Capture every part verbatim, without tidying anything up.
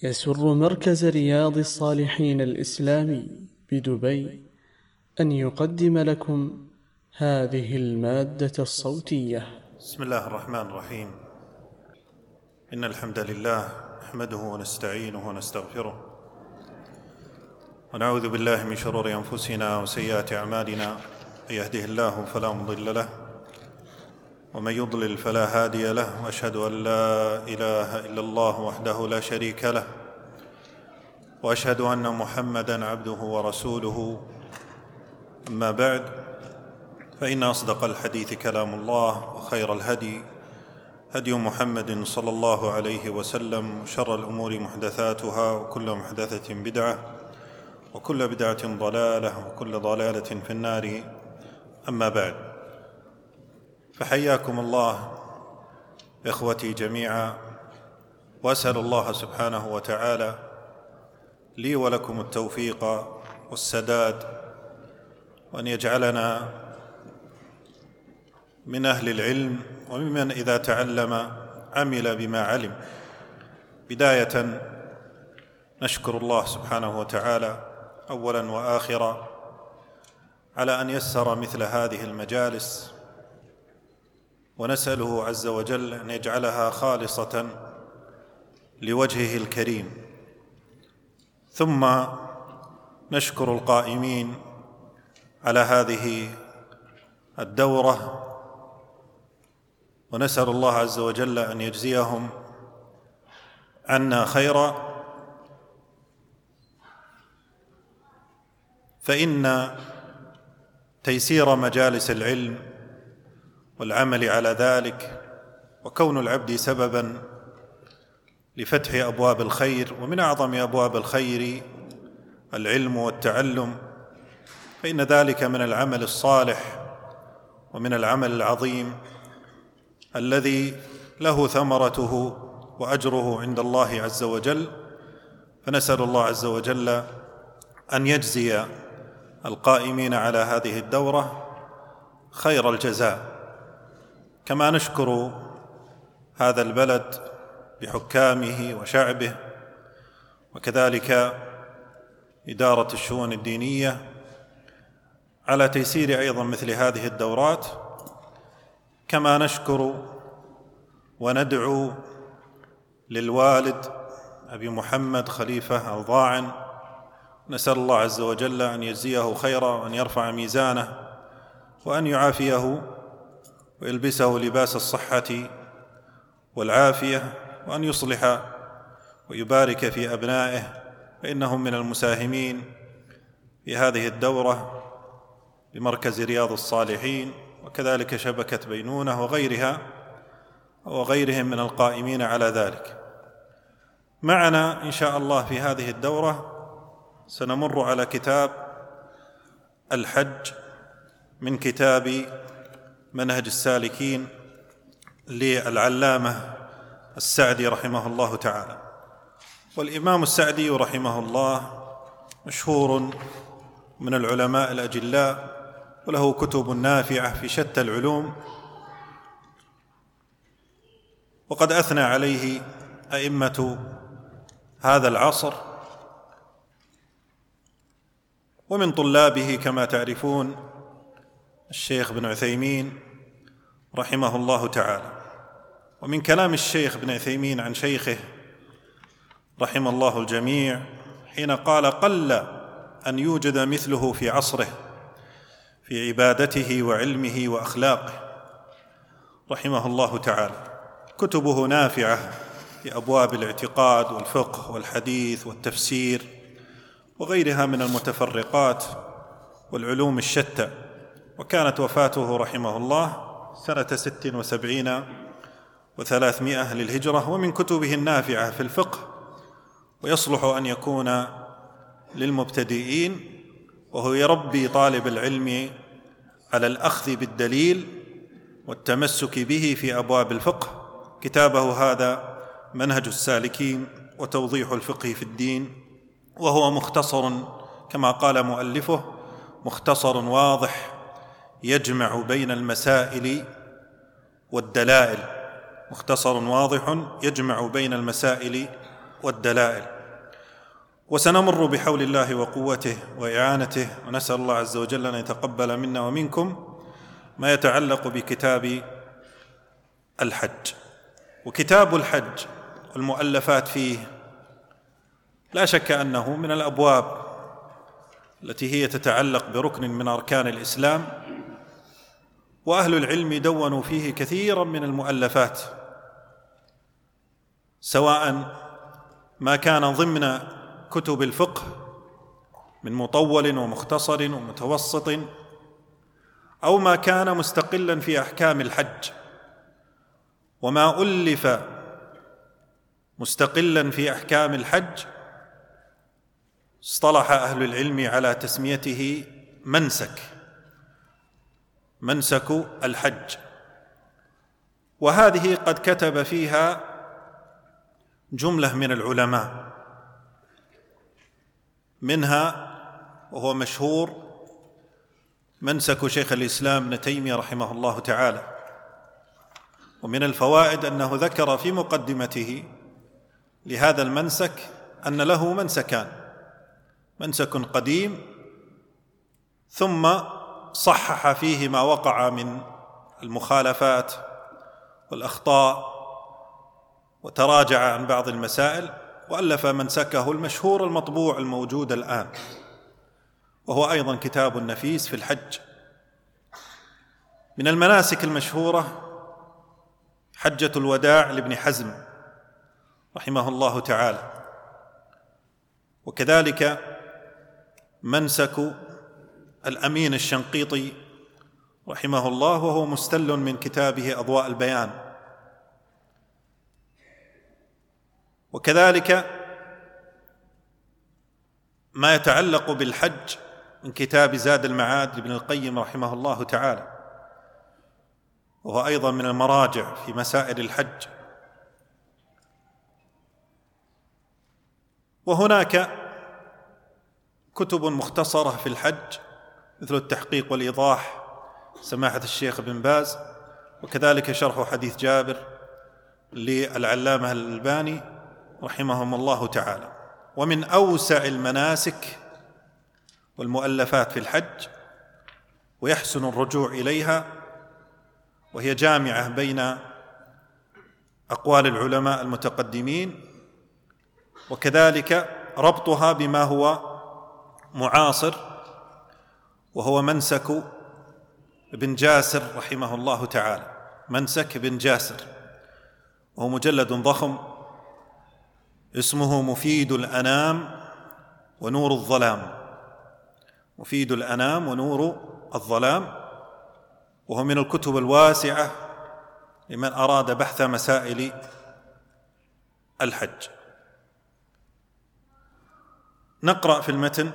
يسر مركز رياض الصالحين الإسلامي بدبي أن يقدم لكم هذه المادة الصوتية. بسم الله الرحمن الرحيم. إن الحمد لله نحمده ونستعينه ونستغفره ونعوذ بالله من شرور أنفسنا وسيئات أعمالنا. من يهده الله فلا مضل له ومن يضلل فلا هادي له، وأشهد أن لا إله إلا الله وحده لا شريك له، وأشهد أن محمدًا عبده ورسوله. أما بعد، فإن أصدق الحديث كلام الله، وخير الهدي هدي محمد صلى الله عليه وسلم، وشر الأمور محدثاتها، وكل محدثة بدعة، وكل بدعة ضلالة، وكل ضلالة في النار. أما بعد، فحياكم الله إخوتي جميعا، وأسأل الله سبحانه وتعالى لي ولكم التوفيق والسداد، وأن يجعلنا من أهل العلم، وممن إذا تعلم عمل بما علم. بداية نشكر الله سبحانه وتعالى أولا وآخرا على أن يسر مثل هذه المجالس، ونسأله عز وجل أن يجعلها خالصة لوجهه الكريم. ثم نشكر القائمين على هذه الدورة، ونسأل الله عز وجل أن يجزيهم عنا خيرا، فإن تيسير مجالس العلم والعمل على ذلك، وكون العبد سببا لفتح أبواب الخير، ومن أعظم أبواب الخير العلم والتعلم، فإن ذلك من العمل الصالح ومن العمل العظيم الذي له ثمرته وأجره عند الله عز وجل. فنسأل الله عز وجل أن يجزي القائمين على هذه الدورة خير الجزاء، كما نشكر هذا البلد بحكامه وشعبه، وكذلك إدارة الشؤون الدينية على تيسير أيضا مثل هذه الدورات. كما نشكر وندعو للوالد أبي محمد خليفة الضاعن، نسأل الله عز وجل أن يجزيه خيرا، وأن يرفع ميزانه، وأن يعافيه ويلبسه لباس الصحة والعافية، وأن يصلح ويبارك في أبنائه، فإنهم من المساهمين في هذه الدورة بمركز رياض الصالحين، وكذلك شبكة بينونة وغيرها وغيرهم من القائمين على ذلك. معنا إن شاء الله في هذه الدورة سنمر على كتاب الحج من كتاب منهج السالكين للعلامة السعدي رحمه الله تعالى. والإمام السعدي رحمه الله مشهور من العلماء الأجلاء، وله كتب نافعة في شتى العلوم، وقد أثنى عليه أئمة هذا العصر، ومن طلابه كما تعرفون الشيخ بن عثيمين رحمه الله تعالى. ومن كلام الشيخ بن عثيمين عن شيخه رحم الله الجميع حين قال: قل أن يوجد مثله في عصره في عبادته وعلمه وأخلاقه، رحمه الله تعالى. كتبه نافعة في أبواب الاعتقاد والفقه والحديث والتفسير وغيرها من المتفرقات والعلوم الشتى. وكانت وفاته رحمه الله سنة ست وسبعين وثلاثمائة للهجرة. ومن كتبه النافعة في الفقه، ويصلح أن يكون للمبتدئين، وهو يربي طالب العلم على الأخذ بالدليل والتمسك به في أبواب الفقه. كتابه هذا منهج السالكين وتوضيح الفقه في الدين، وهو مختصر كما قال مؤلفه: مختصر واضح يجمع بين المسائل والدلائل. مختصر واضح يجمع بين المسائل والدلائل. وسنمر بحول الله وقوته وإعانته، ونسأل الله عز وجل أن يتقبل منا ومنكم ما يتعلق بكتاب الحج. وكتاب الحج والمؤلفات فيه لا شك أنه من الأبواب التي هي تتعلق بركن من أركان الإسلام، وأهل العلم دونوا فيه كثيرا من المؤلفات، سواء ما كان ضمن كتب الفقه من مطول ومختصر ومتوسط، أو ما كان مستقلا في أحكام الحج. وما ألف مستقلا في أحكام الحج اصطلح أهل العلم على تسميته منسك، منسك الحج. وهذه قد كتب فيها جملة من العلماء، منها وهو مشهور منسك شيخ الإسلام ابن تيمية رحمه الله تعالى. ومن الفوائد أنه ذكر في مقدمته لهذا المنسك أن له منسكان: منسك قديم ثم صحح فيه ما وقع من المخالفات والأخطاء وتراجع عن بعض المسائل، وألف منسكه المشهور المطبوع الموجود الآن، وهو أيضا كتاب نفيس في الحج. من المناسك المشهورة حجة الوداع لابن حزم رحمه الله تعالى، وكذلك منسك الأمين الشنقيطي رحمه الله، وهو مستل من كتابه أضواء البيان. وكذلك ما يتعلق بالحج من كتاب زاد المعاد لابن القيم رحمه الله تعالى، وهو أيضا من المراجع في مسائل الحج. وهناك كتب مختصرة في الحج مثل التحقيق والإيضاح سماحة الشيخ بن باز، وكذلك شرح حديث جابر للعلامة الألباني رحمهم الله تعالى. ومن أوسع المناسك والمؤلفات في الحج، ويحسن الرجوع إليها، وهي جامعة بين أقوال العلماء المتقدمين، وكذلك ربطها بما هو معاصر، وهو منسك ابن جاسر رحمه الله تعالى، منسك ابن جاسر، وهو مجلد ضخم اسمه مفيد الأنام ونور الظلام، مفيد الأنام ونور الظلام، وهو من الكتب الواسعة لمن أراد بحث مسائل الحج. نقرأ في المتن.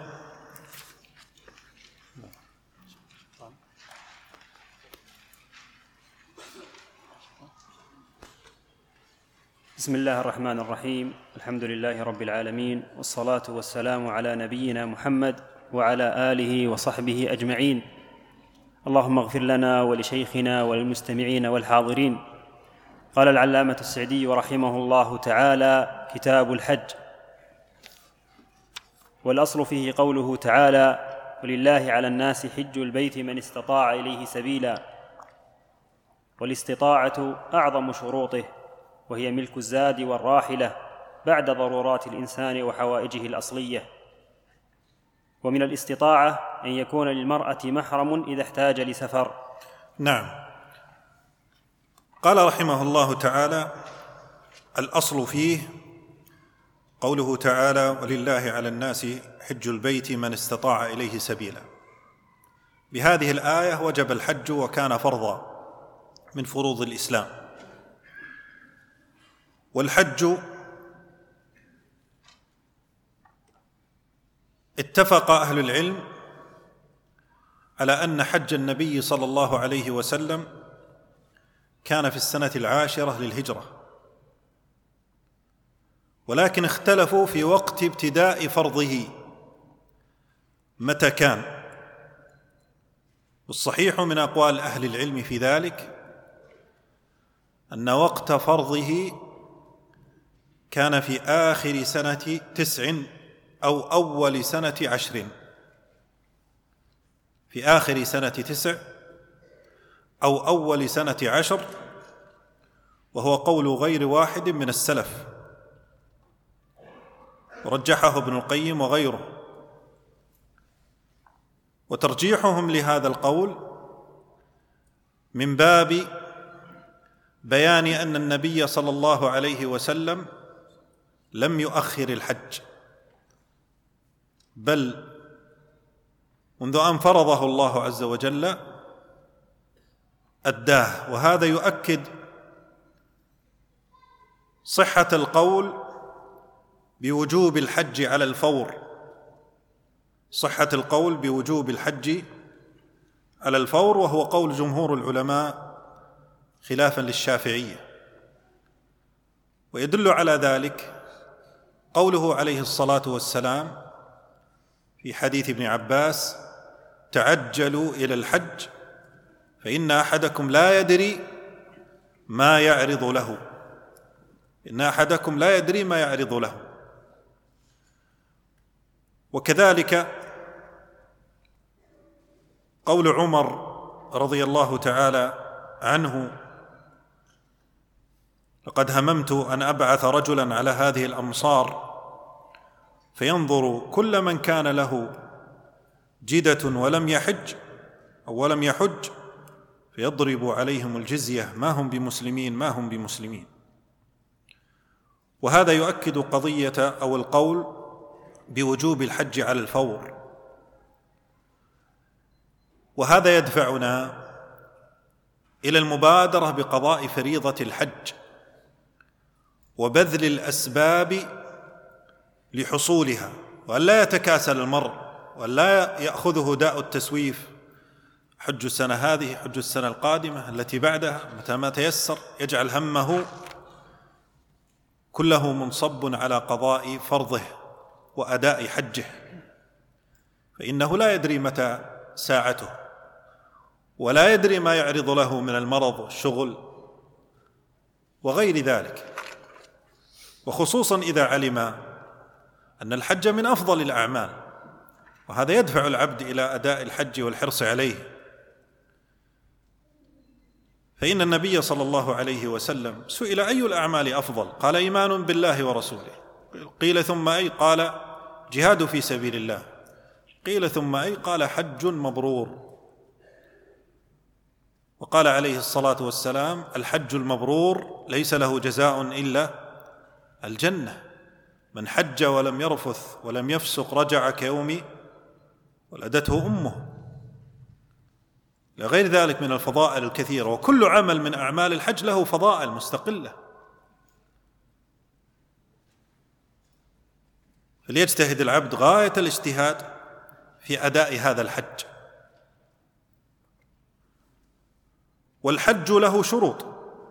بسم الله الرحمن الرحيم، الحمد لله رب العالمين، والصلاة والسلام على نبينا محمد وعلى آله وصحبه أجمعين. اللهم اغفر لنا ولشيخنا وللمستمعين والحاضرين. قال العلامة السعدي رحمه الله تعالى: كتاب الحج. والأصل فيه قوله تعالى: ولله على الناس حج البيت من استطاع إليه سبيلا. والاستطاعة أعظم شروطه، وهي ملك الزاد والراحلة بعد ضرورات الإنسان وحوائجه الأصلية. ومن الاستطاعة أن يكون للمرأة محرم إذا احتاج لسفر. نعم. قال رحمه الله تعالى: الأصل فيه قوله تعالى: ولله على الناس حج البيت من استطاع إليه سبيلا. بهذه الآية وجب الحج وكان فرضا من فروض الإسلام. والحج اتفق أهل العلم على أن حج النبي صلى الله عليه وسلم كان في السنة العاشرة للهجرة، ولكن اختلفوا في وقت ابتداء فرضه متى كان. والصحيح من أقوال أهل العلم في ذلك أن وقت فرضه كان في آخر سنة تسع أو أول سنة عشر، في آخر سنة تسع أو أول سنة عشر، وهو قول غير واحد من السلف، ورجحه ابن القيم وغيره. وترجيحهم لهذا القول من باب بيان أن النبي صلى الله عليه وسلم لم يؤخر الحج، بل منذ أن فرضه الله عز وجل أداه. وهذا يؤكد صحة القول بوجوب الحج على الفور، صحة القول بوجوب الحج على الفور، وهو قول جمهور العلماء خلافا للشافعية. ويدل على ذلك قوله عليه الصلاة والسلام في حديث ابن عباس: تعجلوا إلى الحج فإن أحدكم لا يدري ما يعرض له، إن أحدكم لا يدري ما يعرض له. وكذلك قول عمر رضي الله تعالى عنه: لقد هممت أن أبعث رجلا على هذه الأمصار فينظر كل من كان له جدة ولم يحج أو ولم يحج فيضرب عليهم الجزية، ما هم بمسلمين ما هم بمسلمين. وهذا يؤكد قضية أو القول بوجوب الحج على الفور. وهذا يدفعنا إلى المبادرة بقضاء فريضة الحج وبذل الأسباب لحصولها، وأن لا يتكاسل المرء، وأن لا يأخذه داء التسويف: حج السنة هذه، حج السنة القادمة، التي بعدها، متى ما تيسر، يجعل همه كله منصب على قضاء فرضه وأداء حجه، فإنه لا يدري متى ساعته، ولا يدري ما يعرض له من المرض والشغل وغير ذلك. وخصوصا إذا علم أن الحج من أفضل الأعمال، وهذا يدفع العبد إلى أداء الحج والحرص عليه. فإن النبي صلى الله عليه وسلم سئل: أي الأعمال أفضل؟ قال: إيمان بالله ورسوله. قيل: ثم أي؟ قال: جهاد في سبيل الله. قيل: ثم أي؟ قال: حج مبرور. وقال عليه الصلاة والسلام: الحج المبرور ليس له جزاء إلا الجنة، من حج ولم يرفث ولم يفسق رجع كيوم ولدته أمه، لغير ذلك من الفضائل الكثيرة. وكل عمل من أعمال الحج له فضائل مستقلة، فليجتهد العبد غاية الاجتهاد في أداء هذا الحج. والحج له شروط،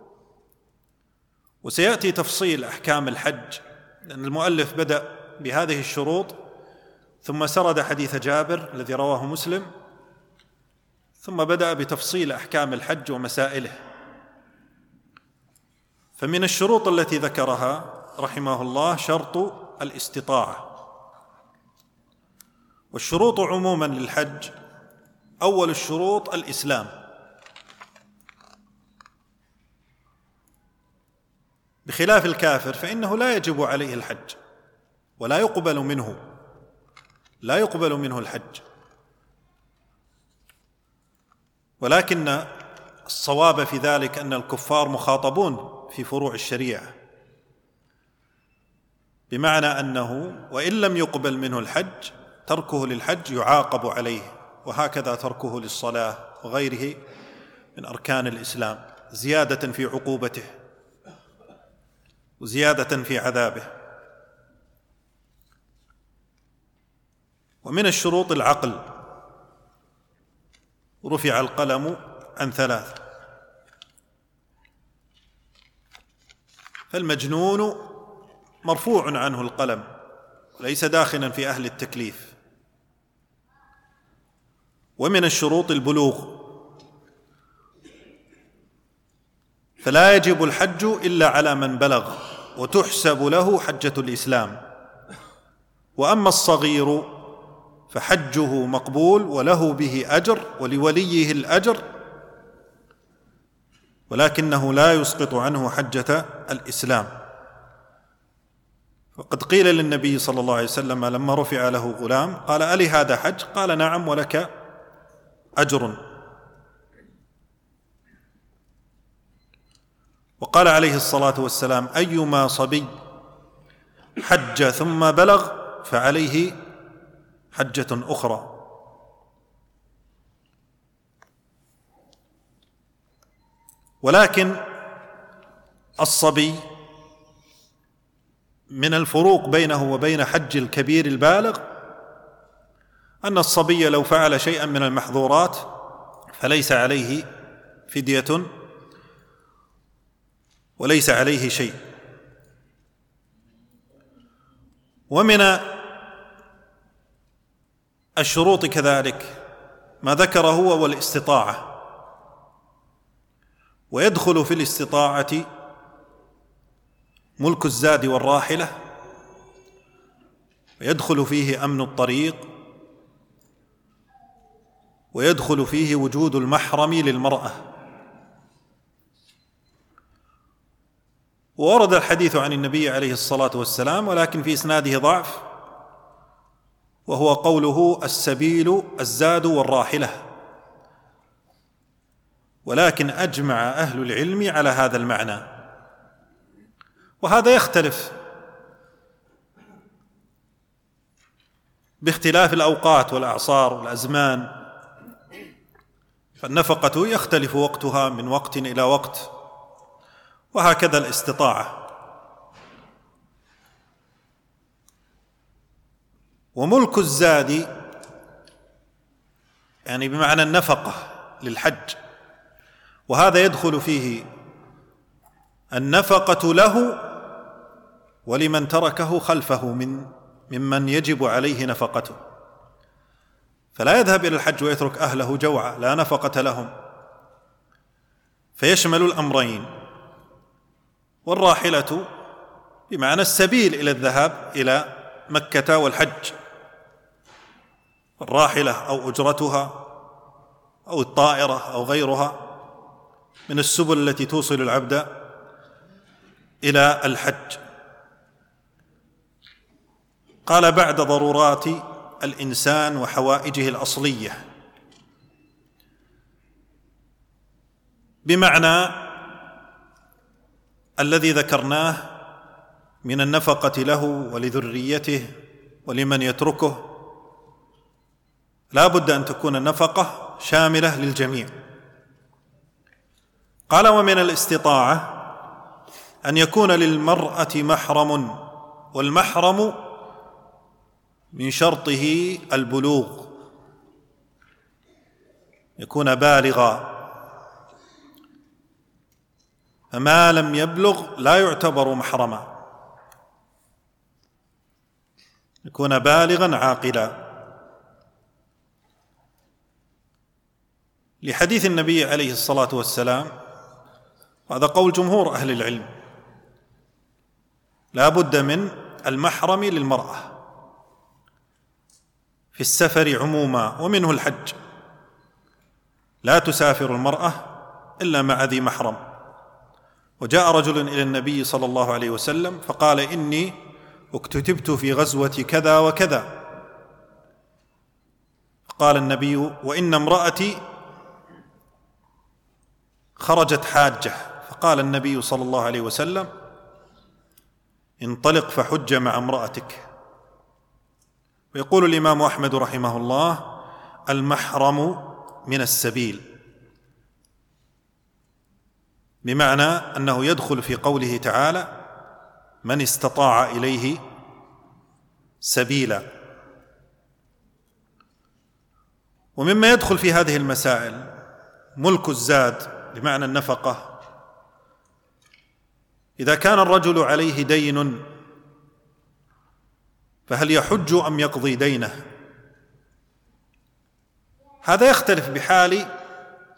وسيأتي تفصيل أحكام الحج، لأن المؤلف بدأ بهذه الشروط ثم سرد حديث جابر الذي رواه مسلم، ثم بدأ بتفصيل أحكام الحج ومسائله. فمن الشروط التي ذكرها رحمه الله شرط الاستطاعة. والشروط عموما للحج: أول الشروط الإسلام، بخلاف الكافر فإنه لا يجب عليه الحج ولا يقبل منه لا يقبل منه الحج. ولكن الصواب في ذلك أن الكفار مخاطبون في فروع الشريعة، بمعنى أنه وإن لم يقبل منه الحج تركه للحج يعاقب عليه، وهكذا تركه للصلاة وغيره من أركان الإسلام، زيادة في عقوبته وزيادة في عذابه. ومن الشروط العقل: رفع القلم عن ثلاث، فالمجنون مرفوع عنه القلم، ليس داخلا في أهل التكليف. ومن الشروط البلوغ، فلا يجب الحج إلا على من بلغ، وتحسب له حجة الإسلام. وأما الصغير فحجه مقبول وله به أجر ولوليه الأجر، ولكنه لا يسقط عنه حجة الإسلام. وقد قيل للنبي صلى الله عليه وسلم لما رفع له غلام قال: ألي هذا حج؟ قال: نعم ولك أجر. وقال عليه الصلاة والسلام: أيما صبي حج ثم بلغ فعليه حجة أخرى. ولكن الصبي من الفروق بينه وبين حج الكبير البالغ أن الصبي لو فعل شيئا من المحظورات فليس عليه فدية وليس عليه شيء. ومن الشروط كذلك ما ذكر هو والاستطاعة، ويدخل في الاستطاعة ملك الزاد والراحلة، ويدخل فيه أمن الطريق، ويدخل فيه وجود المحرم للمرأة. وورد الحديث عن النبي عليه الصلاة والسلام ولكن في إسناده ضعف، وهو قوله: السبيل الزاد والراحلة، ولكن أجمع أهل العلم على هذا المعنى. وهذا يختلف باختلاف الأوقات والأعصار والأزمان، فالنفقة يختلف وقتها من وقت إلى وقت، وهكذا الاستطاعة. وملك الزاد يعني بمعنى النفقة للحج، وهذا يدخل فيه النفقة له ولمن تركه خلفه من ممن يجب عليه نفقته، فلا يذهب إلى الحج ويترك أهله جوعا لا نفقة لهم، فيشمل الأمرين. والراحلة بمعنى السبيل إلى الذهاب إلى مكة والحج، الراحلة أو أجرتها أو الطائرة أو غيرها من السبل التي توصل العبد إلى الحج. قال: بعد ضرورات الإنسان وحوائجه الأصلية، بمعنى الذي ذكرناه من النفقة له ولذريته ولمن يتركه، لا بد أن تكون النفقة شاملة للجميع. قال: ومن الاستطاعة أن يكون للمرأة محرم، والمحرم من شرطه البلوغ، يكون بالغا، فما لم يبلغ لا يعتبر محرما، يكون بالغا عاقلا، لحديث النبي عليه الصلاة والسلام، وهذا قول جمهور أهل العلم، لا بد من المحرم للمرأة في السفر عموما، ومنه الحج، لا تسافر المرأة إلا مع ذي محرم. وجاء رجل إلى النبي صلى الله عليه وسلم فقال: إني اكتتبت في غزوة كذا وكذا. قال النبي: وإن امرأتي خرجت حاجة. فقال النبي صلى الله عليه وسلم: انطلق فحج مع امرأتك. ويقول الإمام أحمد رحمه الله: المحرم من السبيل، بمعنى أنه يدخل في قوله تعالى: من استطاع إليه سبيلا. ومما يدخل في هذه المسائل ملك الزاد بمعنى النفقة. إذا كان الرجل عليه دين فهل يحج أم يقضي دينه؟ هذا يختلف بحال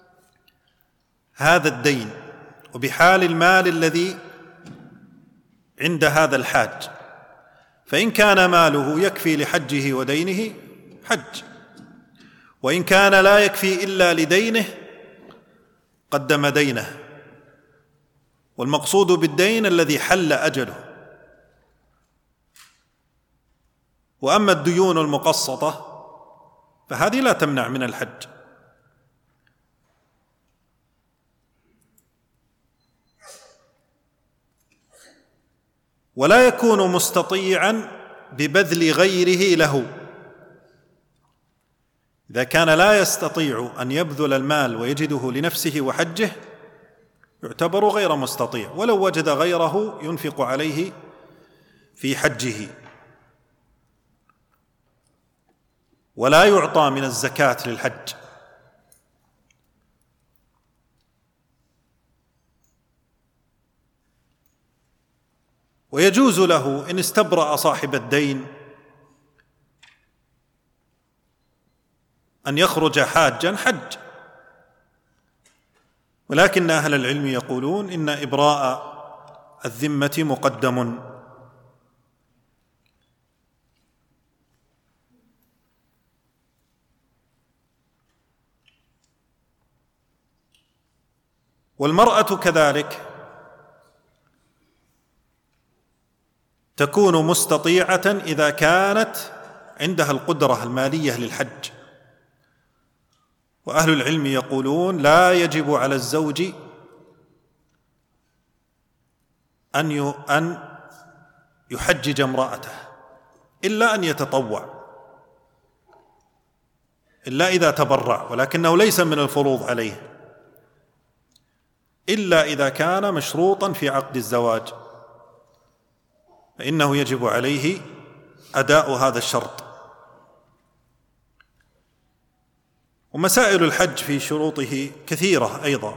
هذا الدين وبحال المال الذي عند هذا الحاج، فإن كان ماله يكفي لحجه ودينه حج، وإن كان لا يكفي إلا لدينه قدم دينه، والمقصود بالدين الذي حل أجله. وأما الديون المقسطة فهذه لا تمنع من الحج. ولا يكون مستطيعا ببذل غيره له، إذا كان لا يستطيع أن يبذل المال ويجده لنفسه وحجه يعتبر غير مستطيع، ولو وجد غيره ينفق عليه في حجه. ولا يعطى من الزكاة للحج. ويجوز له إن استبرأ صاحب الدين أن يخرج حاجا حج، ولكن أهل العلم يقولون إن إبراء الذمة مقدم. والمرأة كذلك تكون مستطيعة إذا كانت عندها القدرة المالية للحج. وأهل العلم يقولون لا يجب على الزوج أن أن يحجج امرأته إلا أن يتطوع، إلا إذا تبرع، ولكنه ليس من الفروض عليه إلا إذا كان مشروطا في عقد الزواج، فإنه يجب عليه أداء هذا الشرط. ومسائل الحج في شروطه كثيرة أيضا.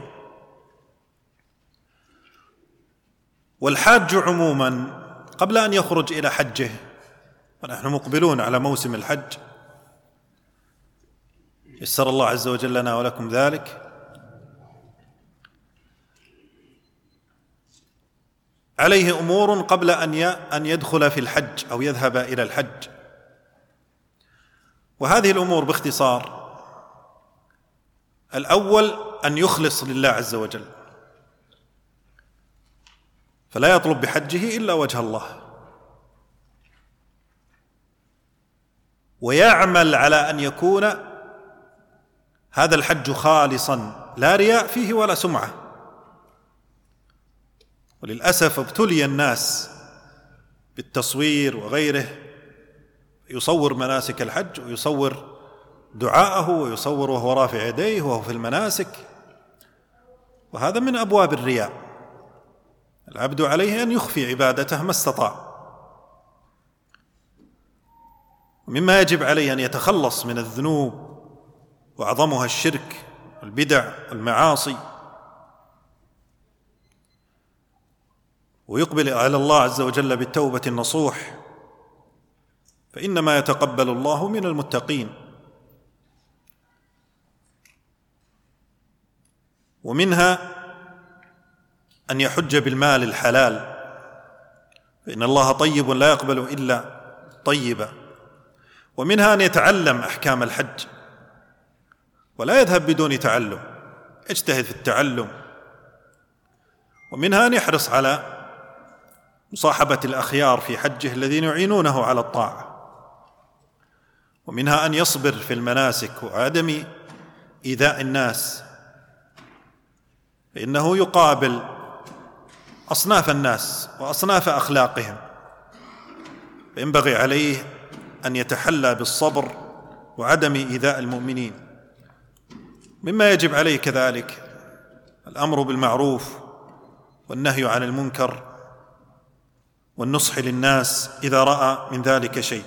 والحاج عموما قبل أن يخرج إلى حجه، ونحن مقبلون على موسم الحج يسر الله عز وجل لنا ولكم ذلك، عليه أمور قبل أن يدخل في الحج أو يذهب إلى الحج. وهذه الأمور باختصار: الأول أن يخلص لله عز وجل، فلا يطلب بحجه إلا وجه الله، ويعمل على أن يكون هذا الحج خالصا لا رياء فيه ولا سمعة. وللأسف ابتلي الناس بالتصوير وغيره، يصور مناسك الحج ويصور دعاءه ويصور وهو رافع يديه وهو في المناسك، وهذا من أبواب الرياء. العبد عليه أن يخفي عبادته ما استطاع. مما يجب عليه أن يتخلص من الذنوب وأعظمها الشرك والبدع والمعاصي، ويقبل على الله عز وجل بالتوبة النصوح، فإنما يتقبل الله من المتقين. ومنها أن يحج بالمال الحلال، فإن الله طيب لا يقبل إلا طيبا. ومنها أن يتعلم أحكام الحج ولا يذهب بدون تعلم، يجتهد في التعلم. ومنها أن يحرص على مصاحبة الأخيار في حجه الذين يعينونه على الطاعة. ومنها أن يصبر في المناسك وعدم إيذاء الناس، فإنه يقابل أصناف الناس وأصناف أخلاقهم، فينبغي عليه أن يتحلى بالصبر وعدم إيذاء المؤمنين. مما يجب عليه كذلك الأمر بالمعروف والنهي عن المنكر والنصح للناس إذا رأى من ذلك شيء.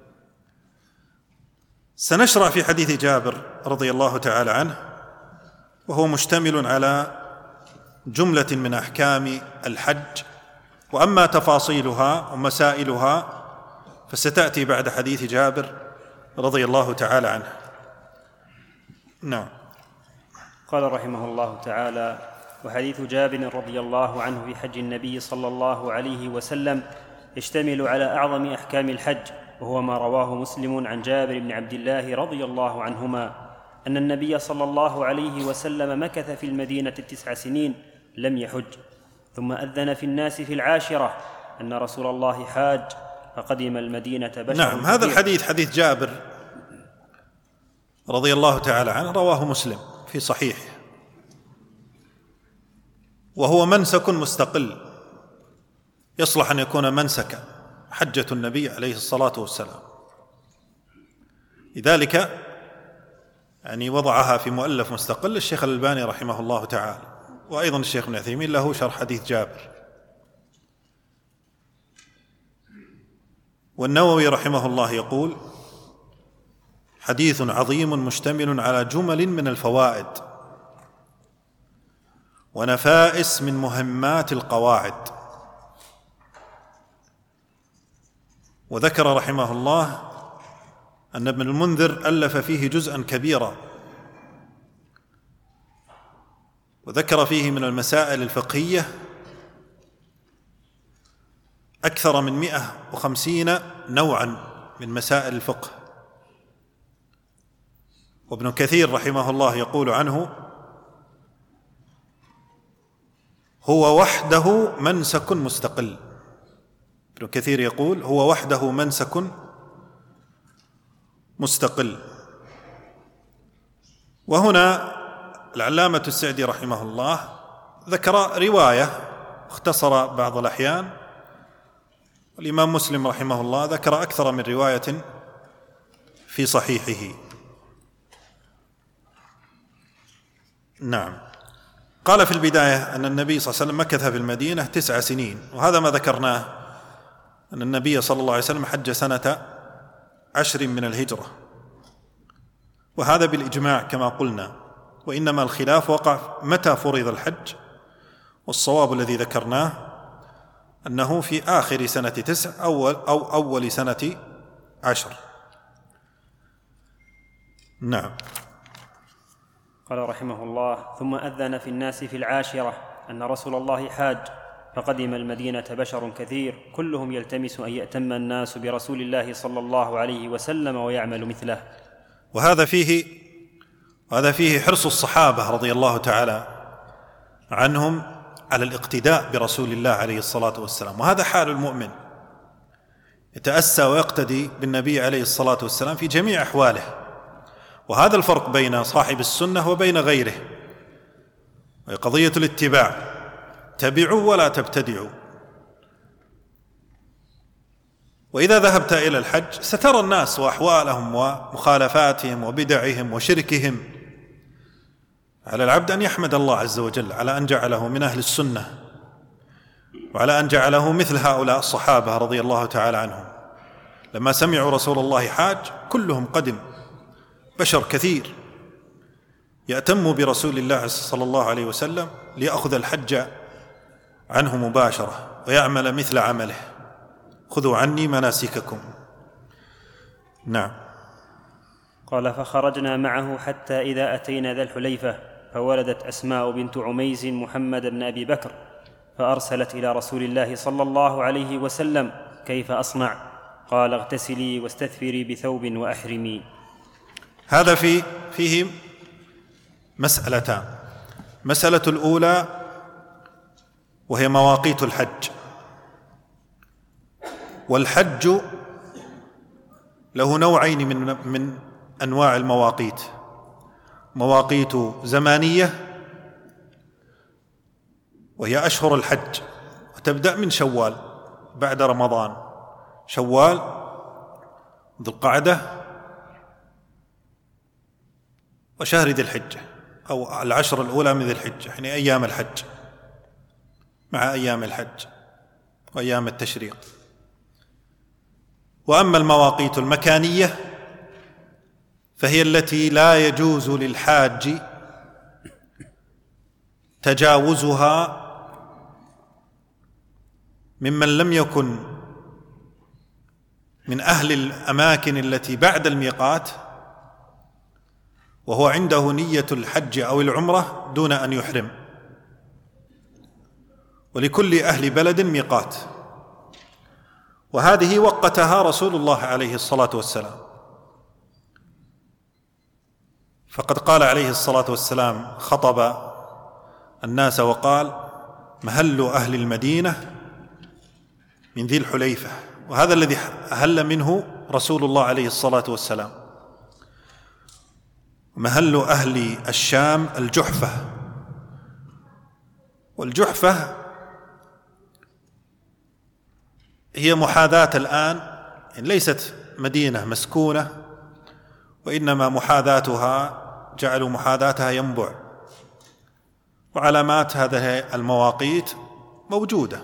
سنشرع في حديث جابر رضي الله تعالى عنه، وهو مشتمل على جملة من أحكام الحج، وأما تفاصيلها ومسائلها فستأتي بعد حديث جابر رضي الله تعالى عنه. نعم. قال رحمه الله تعالى: وحديث جابر رضي الله عنه في حج النبي صلى الله عليه وسلم يشتمل على أعظم أحكام الحج، وهو ما رواه مسلم عن جابر بن عبد الله رضي الله عنهما أن النبي صلى الله عليه وسلم مكث في المدينة تسع سنين لم يحج، ثم أذن في الناس في العاشرة أن رسول الله حاج فقدم المدينة بشر. نعم، هذا الحديث حديث جابر رضي الله تعالى عنه رواه مسلم في صحيحه، وهو منسك مستقل يصلح أن يكون منسكا، حجة النبي عليه الصلاة والسلام. لذلك يعني وضعها في مؤلف مستقل الشيخ الألباني رحمه الله تعالى، وأيضا الشيخ ابن عثيمين له شرح حديث جابر. والنووي رحمه الله يقول: حديث عظيم مشتمل على جمل من الفوائد ونفائس من مهمات القواعد. وذكر رحمه الله أن ابن المنذر ألف فيه جزءا كبيرا، وذكر فيه من المسائل الفقهية أكثر من مئة وخمسين نوعا من مسائل الفقه. وابن كثير رحمه الله يقول عنه: هو وحده منسك مستقل. ابن كثير يقول: هو وحده منسك مستقل. وهنا العلامة السعدي رحمه الله ذكر رواية اختصر بعض الأحيان، والإمام مسلم رحمه الله ذكر أكثر من رواية في صحيحه. نعم، قال في البداية أن النبي صلى الله عليه وسلم مكث في المدينة تسع سنين، وهذا ما ذكرناه أن النبي صلى الله عليه وسلم حج سنة عشر من الهجرة، وهذا بالإجماع كما قلنا، وإنما الخلاف وقع متى فرض الحج، والصواب الذي ذكرناه أنه في آخر سنة تسع أول أو أول سنة عشر. نعم. قال رحمه الله: ثم أذن في الناس في العاشرة أن رسول الله حاج فقدم المدينة بشر كثير كلهم يلتمس أن يأتم الناس برسول الله صلى الله عليه وسلم ويعمل مثله. وهذا فيه وهذا فيه حرص الصحابة رضي الله تعالى عنهم على الاقتداء برسول الله عليه الصلاة والسلام، وهذا حال المؤمن، يتأسى ويقتدي بالنبي عليه الصلاة والسلام في جميع أحواله. وهذا الفرق بين صاحب السنة وبين غيره، وهي قضية الاتباع، اتبعوا ولا تبتدعوا. وإذا ذهبت إلى الحج سترى الناس وأحوالهم ومخالفاتهم وبدعهم وشركهم. على العبد أن يحمد الله عز وجل على أن جعله من أهل السنة، وعلى أن جعله مثل هؤلاء الصحابة رضي الله تعالى عنهم. لما سمعوا رسول الله حاج كلهم قدم، بشر كثير يأتم برسول الله صلى الله عليه وسلم ليأخذ الحج عنه مباشرة ويعمل مثل عمله. خذوا عني مناسككم. نعم. قال: فخرجنا معه حتى إذا أتينا ذا الحليفة فولدت أسماء بنت عميز محمد بن أبي بكر، فأرسلت إلى رسول الله صلى الله عليه وسلم: كيف أصنع؟ قال: اغتسلي واستثفري بثوب وأحرمي. هذا فيه, فيه مسألتان. مسألة الأولى وهي مواقيت الحج. والحج له نوعين من, من أنواع المواقيت: مواقيت زمانية وهي أشهر الحج، وتبدأ من شوال بعد رمضان، شوال ذو القعدة وشهر ذي الحجة، أو العشر الأولى من ذي الحجة، يعني أيام الحج مع أيام الحج وأيام التشريق. وأما المواقيت المكانية فهي التي لا يجوز للحاج تجاوزها ممن لم يكن من أهل الأماكن التي بعد الميقات وهو عنده نية الحج أو العمرة دون أن يحرم. ولكل أهل بلد ميقات، وهذه وقتها رسول الله عليه الصلاة والسلام، فقد قال عليه الصلاة والسلام خطب الناس وقال: مهل أهل المدينة من ذي الحليفة، وهذا الذي أهل منه رسول الله عليه الصلاة والسلام. مهل أهل الشام الجحفة، والجحفة هي محاذاة الآن، يعني ليست مدينة مسكونة، وإنما محاذاتها جعلوا محاذاتها ينبع، وعلامات هذه المواقيت موجودة.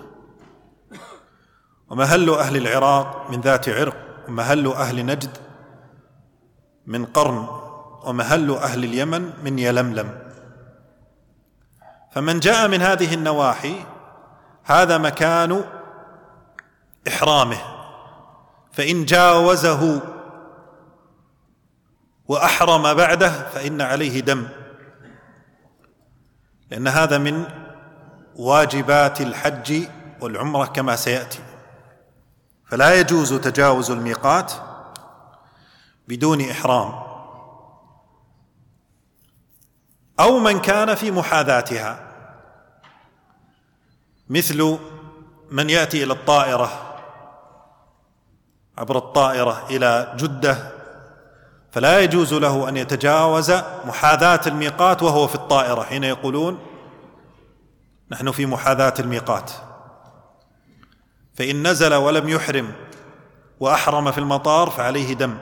ومهل أهل العراق من ذات عرق، ومهل أهل نجد من قرن، ومهل أهل اليمن من يلملم. فمن جاء من هذه النواحي هذا مكان إحرامه، فإن جاوزه وأحرم بعده فإن عليه دم، لأن هذا من واجبات الحج والعمرة كما سيأتي، فلا يجوز تجاوز الميقات بدون إحرام، أو من كان في محاذاتها، مثل من يأتي إلى الطائرة عبر الطائرة إلى جدة، فلا يجوز له أن يتجاوز محاذاة الميقات وهو في الطائرة، حين يقولون نحن في محاذاة الميقات، فإن نزل ولم يحرم وأحرم في المطار فعليه دم.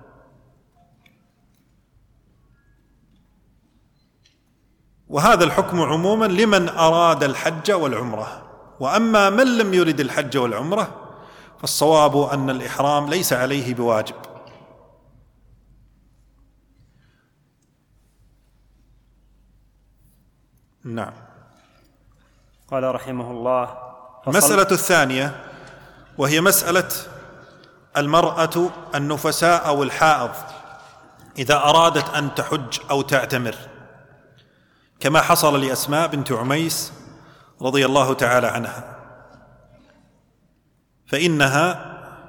وهذا الحكم عموما لمن أراد الحج والعمرة، وأما من لم يرد الحج والعمرة فالصواب أن الإحرام ليس عليه بواجب. نعم. قال رحمه الله: المسألة الثانية وهي مسألة المرأة النفساء أو الحائض إذا أرادت أن تحج أو تعتمر، كما حصل لأسماء بنت عميس رضي الله تعالى عنها، فإنها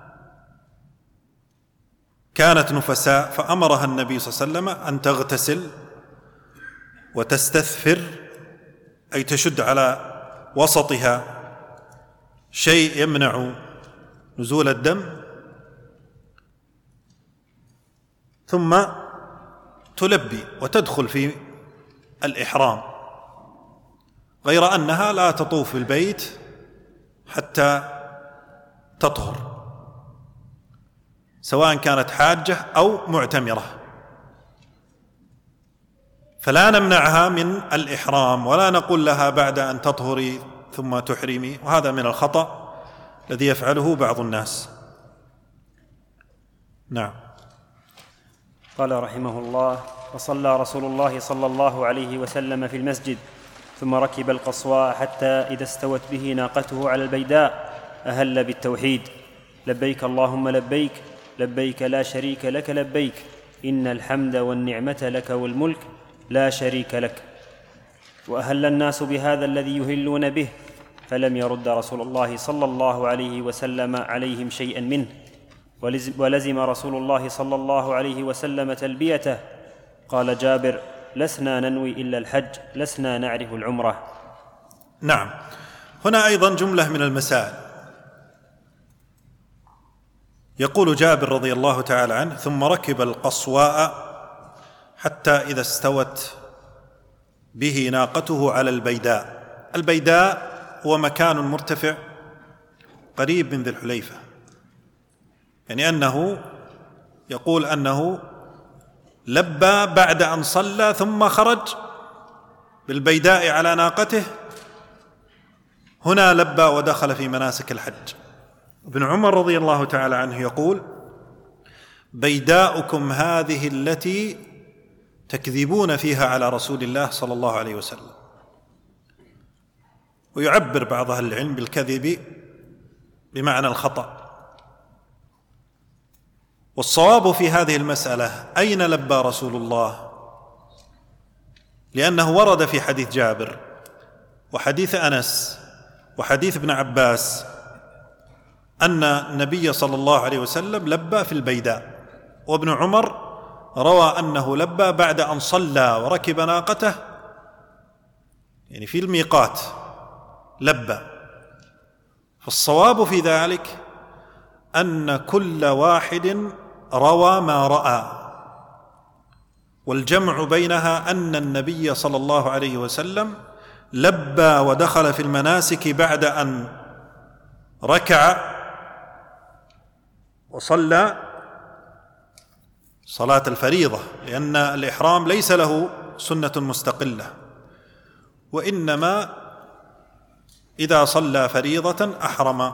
كانت نفساء، فأمرها النبي صلى الله عليه وسلم أن تغتسل وتستثفر، أي تشد على وسطها شيء يمنع نزول الدم، ثم تلبي وتدخل في الإحرام، غير أنها لا تطوف البيت حتى تطهر، سواء كانت حاجة أو معتمرة، فلا نمنعها من الإحرام ولا نقول لها بعد أن تطهري ثم تحرمي، وهذا من الخطأ الذي يفعله بعض الناس. نعم. قال رحمه الله: وصلى رسول الله صلى الله عليه وسلم في المسجد، ثم ركب القصواء حتى إذا استوت به ناقته على البيداء أهل بالتوحيد: لبيك اللهم لبيك، لبيك لا شريك لك لبيك، إن الحمد والنعمة لك والملك لا شريك لك. وأهل الناس بهذا الذي يهلون به، فلم يرد رسول الله صلى الله عليه وسلم عليهم شيئا منه، ولزم رسول الله صلى الله عليه وسلم تلبيته. قال جابر: لسنا ننوي إلا الحج، لسنا نعرف العمرة. نعم. هنا أيضا جملة من المسائل. يقول جابر رضي الله تعالى عنه: ثم ركب القصواء حتى إذا استوت به ناقته على البيداء. البيداء هو مكان مرتفع قريب من ذي الحليفة، يعني أنه يقول أنه لبى بعد أن صلى ثم خرج بالبيداء على ناقته، هنا لبى ودخل في مناسك الحج. ابن عمر رضي الله تعالى عنه يقول: بيداؤكم هذه التي تكذبون فيها على رسول الله صلى الله عليه وسلم. ويعبر بعض أهل العلم بالكذب بمعنى الخطأ. والصواب في هذه المسألة أين لبى رسول الله؟ لأنه ورد في حديث جابر وحديث أنس وحديث ابن عباس أن النبي صلى الله عليه وسلم لبى في البيداء، وابن عمر روى أنه لبى بعد أن صلى وركب ناقته، يعني في الميقات لبى. فالصواب في ذلك أن كل واحد روى ما رأى، والجمع بينها أن النبي صلى الله عليه وسلم لبى ودخل في المناسك بعد أن ركع وصلى صلاة الفريضة، لأن الإحرام ليس له سنة مستقلة، وإنما إذا صلى فريضة أحرم،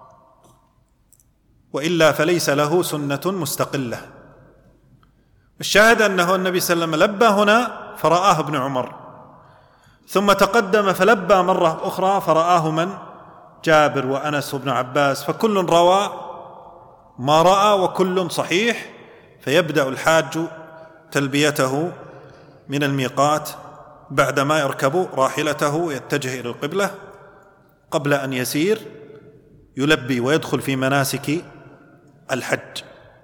وإلا فليس له سنة مستقلة. الشاهد أنه النبي صلى الله عليه وسلم لبى هنا فرآه ابن عمر، ثم تقدم فلبى مرة أخرى فرآه من؟ جابر وأنس وابن عباس، فكل روى ما رأى وكل صحيح. فيبدأ الحاج تلبيته من الميقات بعدما يركب راحلته ويتجه إلى القبلة، قبل أن يسير يلبي ويدخل في مناسك الحج.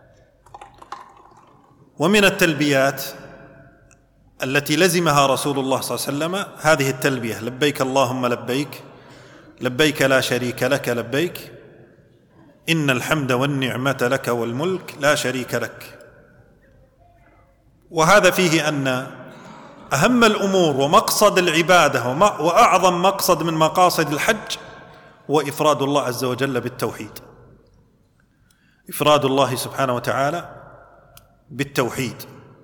ومن التلبيات التي لزمها رسول الله صلى الله عليه وسلم هذه التلبية: لبيك اللهم لبيك، لبيك لا شريك لك لبيك، إن الحمد والنعمة لك والملك لا شريك لك. وهذا فيه أن أهم الأمور ومقصد العبادة وأعظم مقصد من مقاصد الحج هو إفراد الله عز وجل بالتوحيد، إفراد الله سبحانه وتعالى بالتوحيد.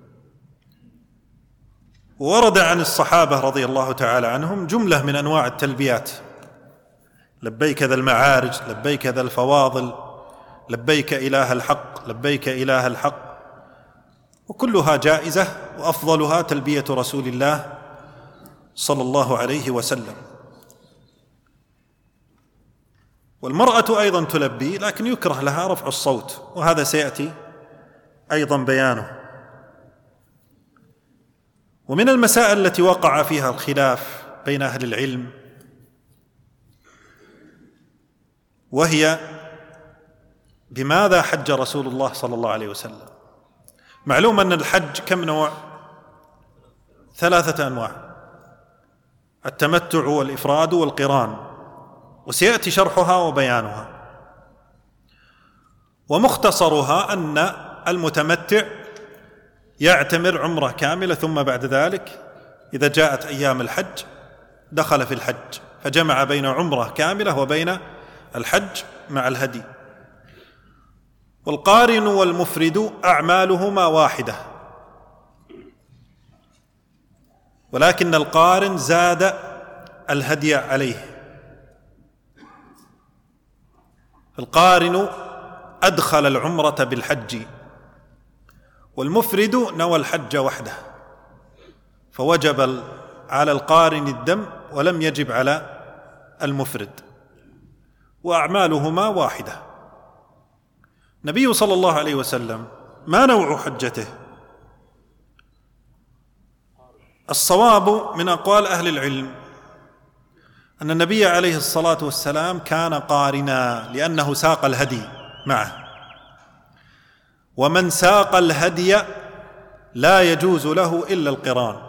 ورد عن الصحابة رضي الله تعالى عنهم جملة من أنواع التلبيات: لبيك ذا المعارج، لبيك ذا الفواضل، لبيك إله الحق، لبيك إله الحق، وكلها جائزة، وأفضلها تلبية رسول الله صلى الله عليه وسلم. والمرأة أيضا تلبي، لكن يكره لها رفع الصوت، وهذا سيأتي أيضا بيانه. ومن المسائل التي وقع فيها الخلاف بين أهل العلم وهي: بماذا حج رسول الله صلى الله عليه وسلم؟ معلوم أن الحج كم نوع؟ ثلاثة أنواع: التمتع والإفراد والقران، وسيأتي شرحها وبيانها. ومختصرها أن المتمتع يعتمر عمره كاملة، ثم بعد ذلك إذا جاءت أيام الحج دخل في الحج، فجمع بين عمره كاملة وبين الحج مع الهدي. والقارن والمفرد أعمالهما واحدة، ولكن القارن زاد الهدي عليه. القارن أدخل العمرة بالحج، والمفرد نوى الحج وحده، فوجب على القارن الدم ولم يجب على المفرد، وأعمالهما واحدة. النبي صلى الله عليه وسلم ما نوع حجته؟ الصواب من أقوال أهل العلم أن النبي عليه الصلاة والسلام كان قارنا، لأنه ساق الهدي معه، ومن ساق الهدي لا يجوز له إلا القران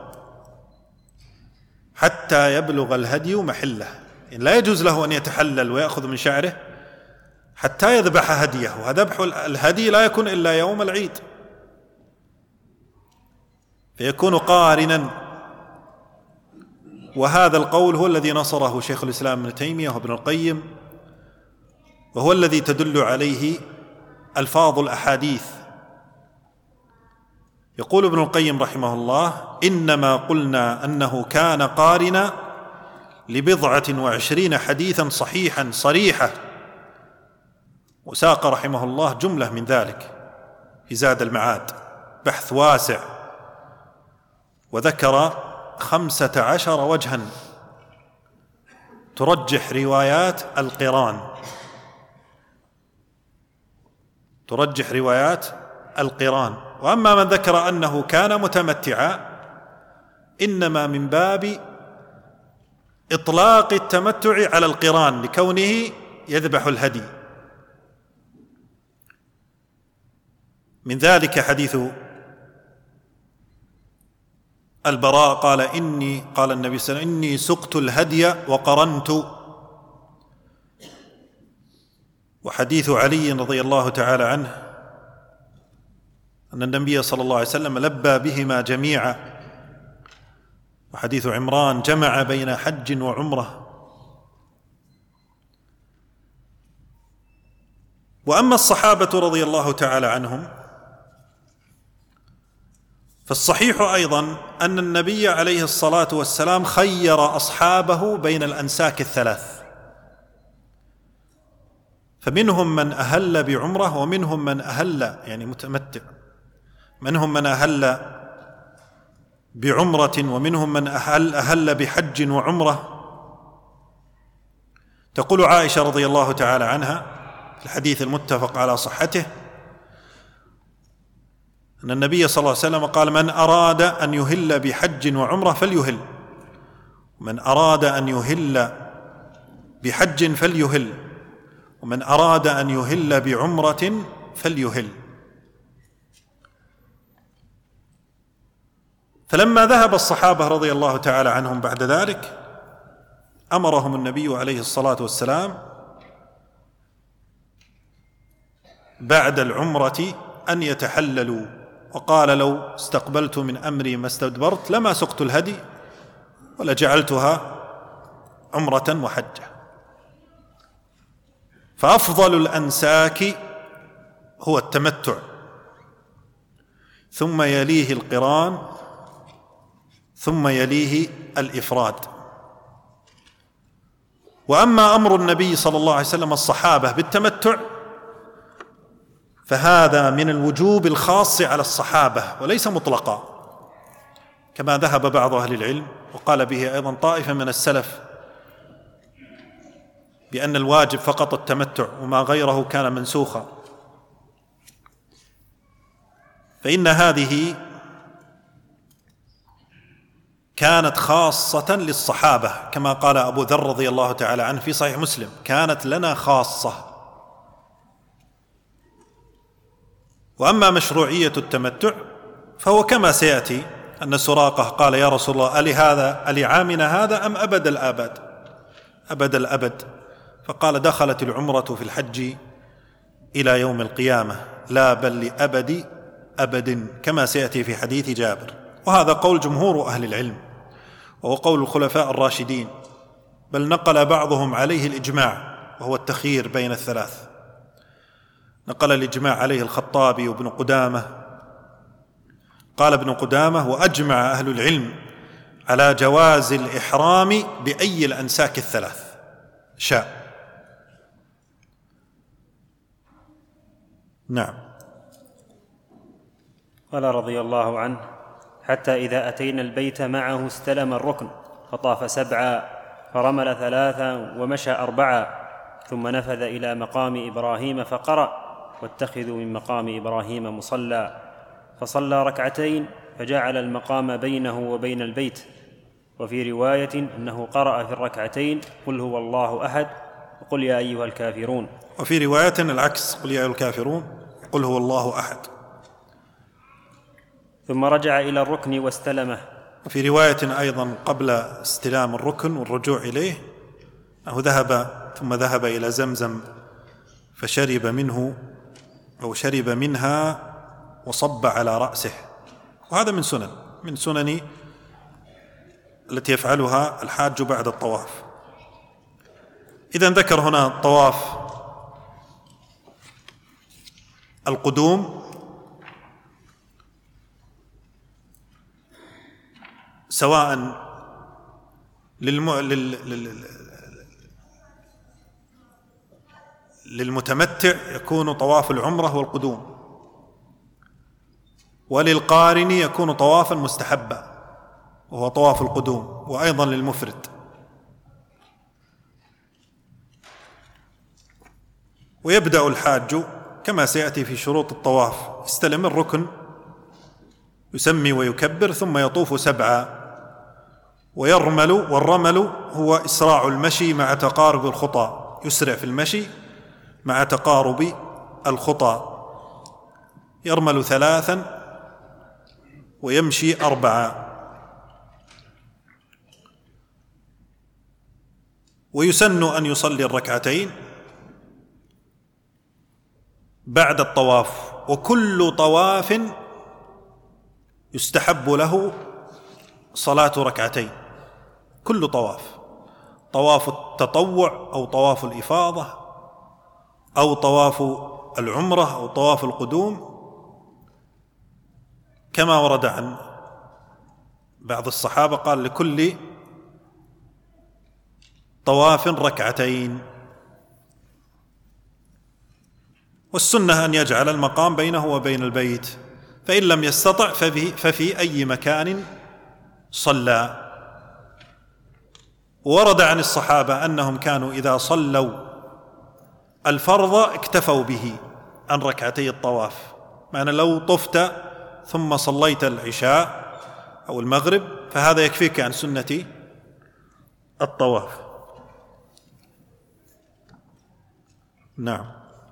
حتى يبلغ الهدي محله، يعني لا يجوز له أن يتحلل ويأخذ من شعره حتى يذبح هديه، وذبح الهدي لا يكون إلا يوم العيد، فيكون قارنا. وهذا القول هو الذي نصره شيخ الإسلام ابن تيمية وابن القيم، وهو الذي تدل عليه ألفاظ الأحاديث. يقول ابن القيم رحمه الله: إنما قلنا أنه كان قارنا لبضعة وعشرين حديثا صحيحا صريحة. وساق رحمه الله جملة من ذلك في زاد المعاد، بحث واسع، وذكر خمسة عشر وجها ترجح روايات القران، ترجح روايات القران. وأما من ذكر أنه كان متمتعا إنما من باب إطلاق التمتع على القران لكونه يذبح الهدي. من ذلك حديث البراء قال إني قال النبي صلى الله عليه وسلم إني سقت الهدي وقرنت. وحديث علي رضي الله تعالى عنه أن النبي صلى الله عليه وسلم لبى بهما جميعا. وحديث عمران جمع بين حج وعمرة. وأما الصحابة رضي الله تعالى عنهم فالصحيح أيضا أن النبي عليه الصلاة والسلام خير أصحابه بين الأنساك الثلاث، فمنهم من أهل بعمرة ومنهم من أهل يعني متمتع، منهم من أهل بعمرة ومنهم من أهل, أهل بحج وعمرة. تقول عائشة رضي الله تعالى عنها في الحديث المتفق على صحته أن النبي صلى الله عليه وسلم قال: من أراد أن يهل بحج وعمرة فليهل، ومن أراد أن يهل بحج فليهل، ومن أراد أن يهل بعمرة فليهل. فلما ذهب الصحابة رضي الله تعالى عنهم بعد ذلك أمرهم النبي عليه الصلاة والسلام بعد العمرة أن يتحللوا، وقال: لو استقبلت من أمري ما استدبرت لما سقت الهدي ولجعلتها عمرة وحجة. فأفضل الأنساك هو التمتع، ثم يليه القران، ثم يليه الإفراد. وأما أمر النبي صلى الله عليه وسلم الصحابة بالتمتع فهذا من الوجوب الخاص على الصحابة وليس مطلقا، كما ذهب بعض أهل العلم وقال به أيضا طائفة من السلف بأن الواجب فقط التمتع وما غيره كان منسوخا. فإن هذه كانت خاصة للصحابة، كما قال أبو ذر رضي الله تعالى عنه في صحيح مسلم: كانت لنا خاصة. وأما مشروعية التمتع فهو كما سيأتي أن سراقة قال: يا رسول الله ألي هذا ألي عامنا هذا أم أبد الآباد أبد الأبد؟ فقال: دخلت العمرة في الحج إلى يوم القيامة، لا بل لأبد أبد، كما سيأتي في حديث جابر. وهذا قول جمهور أهل العلم، وهو قول الخلفاء الراشدين، بل نقل بعضهم عليه الإجماع وهو التخيير بين الثلاث. نقل الإجماع عليه الخطابي وابن قدامة. قال ابن قدامة: وأجمع أهل العلم على جواز الإحرام بأي الأنساك الثلاث شاء. نعم. قال رضي الله عنه: حتى إذا أتينا البيت معه استلم الركن فطاف سبعا فرمل ثلاثا ومشى أربعا، ثم نفذ إلى مقام إبراهيم فقرأ: واتخذوا من مقام إبراهيم مصلى، فصلى ركعتين فجعل المقام بينه وبين البيت. وفي رواية أنه قرأ في الركعتين: قل هو الله أحد وقل يا أيها الكافرون. وفي رواية العكس: قل يا أيها الكافرون قل هو الله أحد. ثم رجع إلى الركن واستلمه. وفي رواية أيضا قبل استلام الركن والرجوع إليه أنه ذهب ثم ذهب إلى زمزم فشرب منه أو شرب منها وصب على رأسه. وهذا من سنن من سنن التي يفعلها الحاج بعد الطواف. إذن ذكر هنا الطواف القدوم سواء للم... لل... لل... للمتمتع يكون طواف العمرة والقدوم، وللقارن يكون طوافا مستحبا وهو طواف القدوم، وأيضا للمفرد. ويبدأ الحاج كما سيأتي في شروط الطواف: يستلم الركن، يسمي ويكبر، ثم يطوف سبعا، ويرمل، والرمل هو إسراع المشي مع تقارب الخطى، يسرع في المشي مع تقارب الخطى. يرمل ثلاثا ويمشي أربعا. ويسن أن يصلي الركعتين بعد الطواف، وكل طواف يستحب له صلاة ركعتين، كل طواف، طواف التطوع أو طواف الإفاضة أو طواف العمرة أو طواف القدوم، كما ورد عن بعض الصحابة قال لكل طواف ركعتين. والسنة أن يجعل المقام بينه وبين البيت، فإن لم يستطع ففي, ففي أي مكان صلى. ورد عن الصحابة أنهم كانوا إذا صلوا الفرض اكتفوا به عن ركعتي الطواف، معنى لو طفت ثم صليت العشاء أو المغرب فهذا يكفيك عن سنة الطواف. نعم.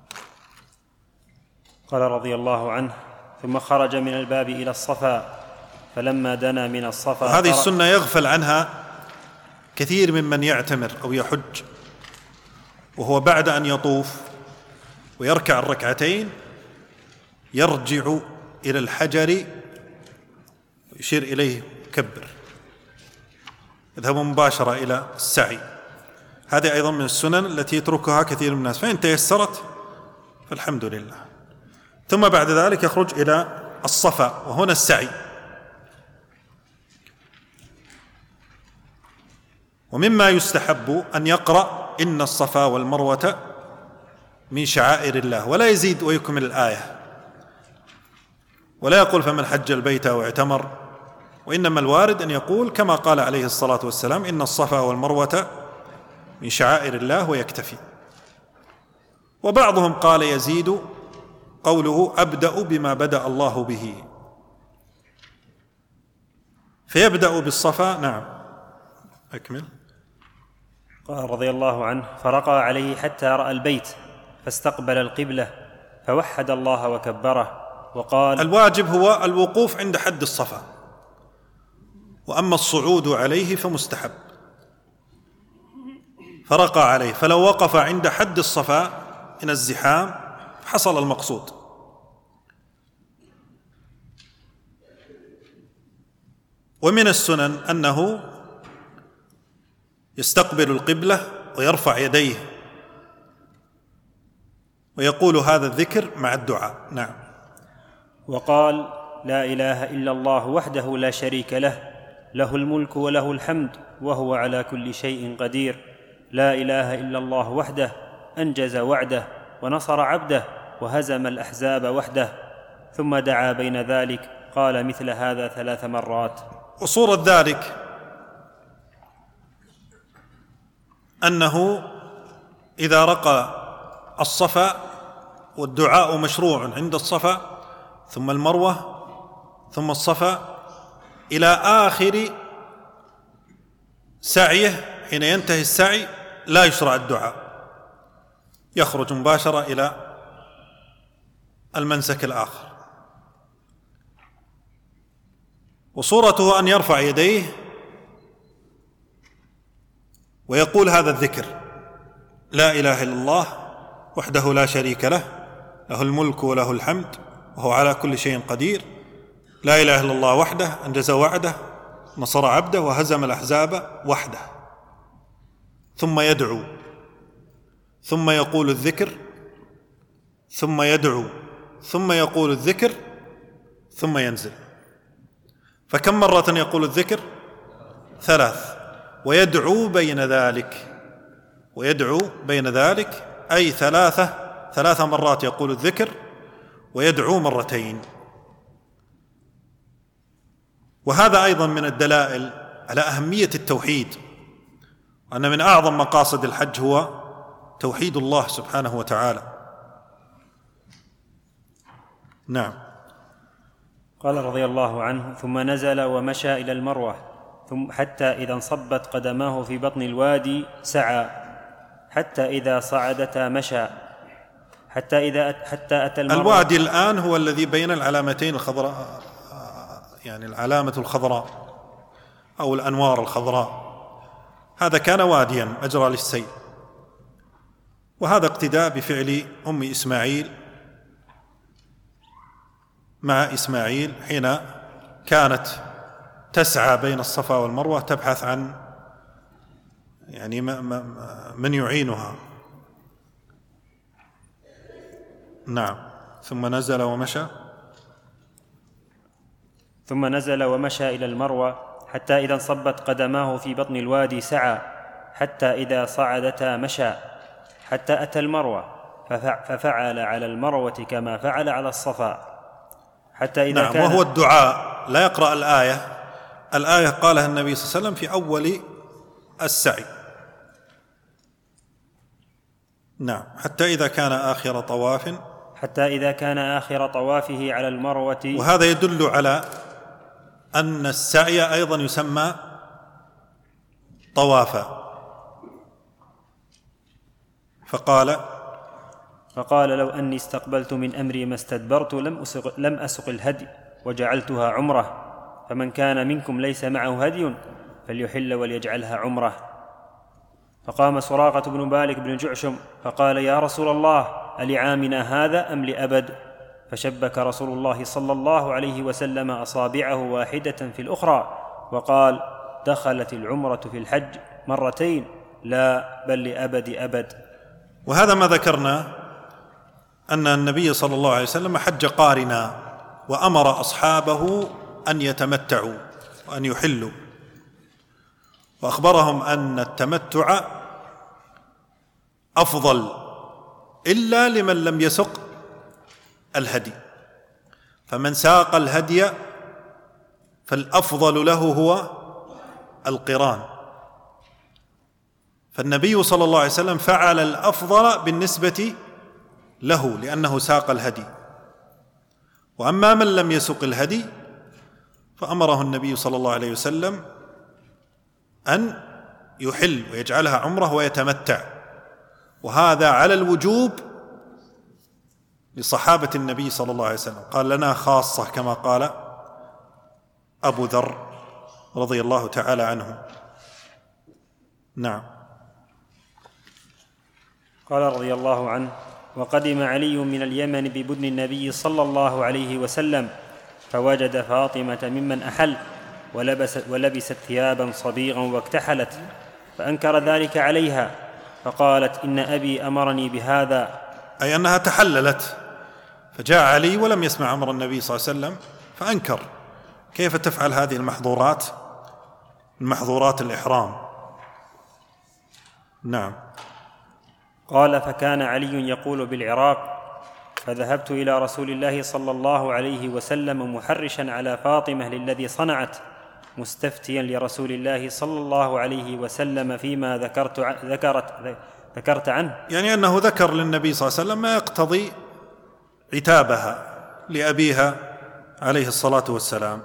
قال رضي الله عنه: ثم خرج من الباب إلى الصفا، فلما دنا من الصفا، هذه السنة يغفل عنها كثير ممن يعتمر أو يحج، وهو بعد أن يطوف ويركع الركعتين يرجع إلى الحجر ويشير إليه كبر، يذهب مباشرة إلى السعي. هذه أيضا من السنن التي يتركها كثير من الناس، فإن تيسرت فالحمد لله. ثم بعد ذلك يخرج إلى الصفا، وهنا السعي. ومما يستحب أن يقرأ إن الصفا والمروة من شعائر الله، ولا يزيد ويكمل الآية، ولا يقول فمن حج البيت أو اعتمر، وإنما الوارد أن يقول كما قال عليه الصلاة والسلام: إن الصفا والمروة من شعائر الله، ويكتفي. وبعضهم قال يزيد قوله: أبدأ بما بدأ الله به، فيبدأ بالصفا. نعم، أكمل. قال رضي الله عنه: فرقى عليه حتى رأى البيت فاستقبل القبلة فوحد الله وكبره وقال: الواجب هو الوقوف عند حد الصفا، وأما الصعود عليه فمستحب. فرقى عليه، فلو وقف عند حد الصفا من الزحام حصل المقصود. ومن السنن أنه يستقبل القبلة ويرفع يديه ويقول هذا الذكر مع الدعاء. نعم. وقال: لا إله إلا الله وحده لا شريك له، له الملك وله الحمد وهو على كل شيء قدير. لا إله إلا الله وحده أنجز وعده ونصر عبده وهزم الأحزاب وحده. ثم دعا بين ذلك، قال مثل هذا ثلاث مرات. وصورة ذلك أنه إذا رقى الصفا، والدعاء مشروع عند الصفا ثم المروة ثم الصفا إلى آخر سعيه، حين ينتهي السعي لا يشرع الدعاء، يخرج مباشرة إلى المنسك الآخر. وصورته أن يرفع يديه ويقول هذا الذكر: لا إله إلا الله وحده لا شريك له، له الملك وله الحمد وهو على كل شيء قدير. لا إله إلا الله وحده أنجز وعده نصر عبده وهزم الأحزاب وحده. ثم يدعو، ثم يقول الذكر، ثم يدعو، ثم يقول الذكر، ثم ينزل. فكم مرة يقول الذكر؟ ثلاث. ويدعو بين ذلك، ويدعو بين ذلك أي ثلاثة ثلاث مرات يقول الذكر ويدعو مرتين. وهذا أيضا من الدلائل على أهمية التوحيد، وأن من أعظم مقاصد الحج هو توحيد الله سبحانه وتعالى. نعم. قال رضي الله عنه: ثم نزل ومشى إلى المروة، ثم حتى إذا انصبت قدماه في بطن الوادي سعى حتى إذا صعدتا مشى حتى إذا حتى أتى المروة. الوادي الآن هو الذي بين العلامتين الخضراء، يعني العلامة الخضراء أو الأنوار الخضراء، هذا كان واديا أجرى للسيل، وهذا اقتداء بفعل أم إسماعيل مع إسماعيل حين كانت تسعى بين الصفا والمروة تبحث عن يعني من يعينها. نعم. ثم نزل ومشى ثم نزل ومشى إلى المروة حتى إذا انصبت قدماه في بطن الوادي سعى حتى إذا صعدتا مشى حتى أتى المروة ففعل على المروة كما فعل على الصفا حتى إذا نعم. كان وهو الدعاء لا يقرأ الآية. الآية قالها النبي صلى الله عليه وسلم في أول السعي. نعم. حتى إذا كان آخر طواف حتى إذا كان آخر طوافه على المروة. وهذا يدل على أن السعي أيضا يسمى طوافا. فقال فقال لو أني استقبلت من أمري ما استدبرت لم أسق, لم أسق الهدي وجعلتها عمرة، فمن كان منكم ليس معه هدي فليحل وليجعلها عمرة. فقام سراقة بن مالك بن جعشم فقال يا رسول الله ألعامنا هذا أم لأبد؟ فشبك رسول الله صلى الله عليه وسلم أصابعه واحدة في الأخرى وقال دخلت العمرة في الحج مرتين لا بل لأبد أبد. وهذا ما ذكرنا أن النبي صلى الله عليه وسلم حج قارنا وأمر أصحابه أن يتمتعوا وأن يحلوا، وأخبرهم أن التمتع أفضل إلا لمن لم يسق الهدي، فمن ساق الهدي فالأفضل له هو القران. فالنبي صلى الله عليه وسلم فعل الأفضل بالنسبة له لأنه ساق الهدي، وأما من لم يسق الهدي فأمره النبي صلى الله عليه وسلم أن يحل ويجعلها عمره ويتمتع، وهذا على الوجوب لصحابة النبي صلى الله عليه وسلم. قال لنا خاصة كما قال أبو ذر رضي الله تعالى عنه. نعم. قال رضي الله عنه وقدم علي من اليمن ببدن النبي صلى الله عليه وسلم فوجد فاطمة ممن أحل ولبست, ولبست ثيابا صبيغا واكتحلت، فأنكر ذلك عليها فقالت إن أبي أمرني بهذا، أي أنها تحللت. فجاء علي ولم يسمع أمر النبي صلى الله عليه وسلم فأنكر كيف تفعل هذه المحظورات من محظورات الإحرام. نعم. قال فكان علي يقول بالعراق فذهبت إلى رسول الله صلى الله عليه وسلم محرشا على فاطمة للذي صنعت مستفتيا لرسول الله صلى الله عليه وسلم فيما ذكرت ذكرت ذكرت عنه، يعني أنه ذكر للنبي صلى الله عليه وسلم ما يقتضي عتابها لأبيها عليه الصلاة والسلام.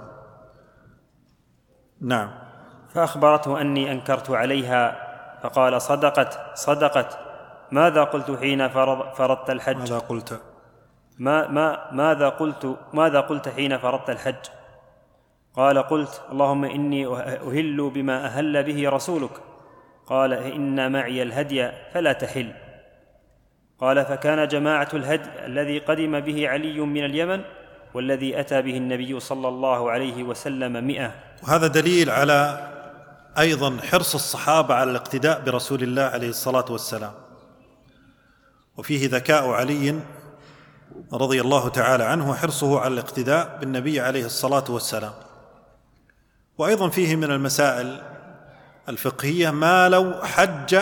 نعم. فأخبرته أني أنكرت عليها فقال صدقت صدقت ماذا قلت حين فرضت الحج؟ ماذا قلت؟ ما ما ماذا قلت ماذا قلت حين فرضت الحج؟ قال قلت اللهم إني أهل بما أهل به رسولك. قال إن معي الهدي فلا تحل. قال فكان جماعة الهدي الذي قدم به علي من اليمن والذي أتى به النبي صلى الله عليه وسلم مئة. وهذا دليل على أيضا حرص الصحابة على الاقتداء برسول الله عليه الصلاة والسلام، وفيه ذكاء علي رضي الله تعالى عنه وحرصه على الاقتداء بالنبي عليه الصلاة والسلام. وأيضا فيه من المسائل الفقهية ما لو حج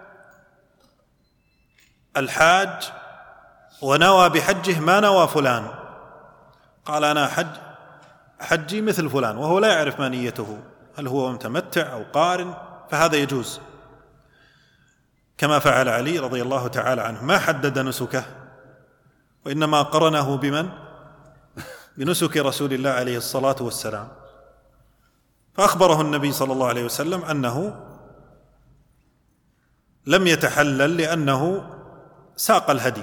الحاج ونوى بحجه ما نوى فلان، قال أنا حج حجي مثل فلان وهو لا يعرف ما نيته، هل هو متمتع أو قارن، فهذا يجوز كما فعل علي رضي الله تعالى عنه، ما حدد نسكه وإنما قرنه بمن؟ بنسك رسول الله عليه الصلاة والسلام. فأخبره النبي صلى الله عليه وسلم أنه لم يتحلل لأنه ساق الهدي.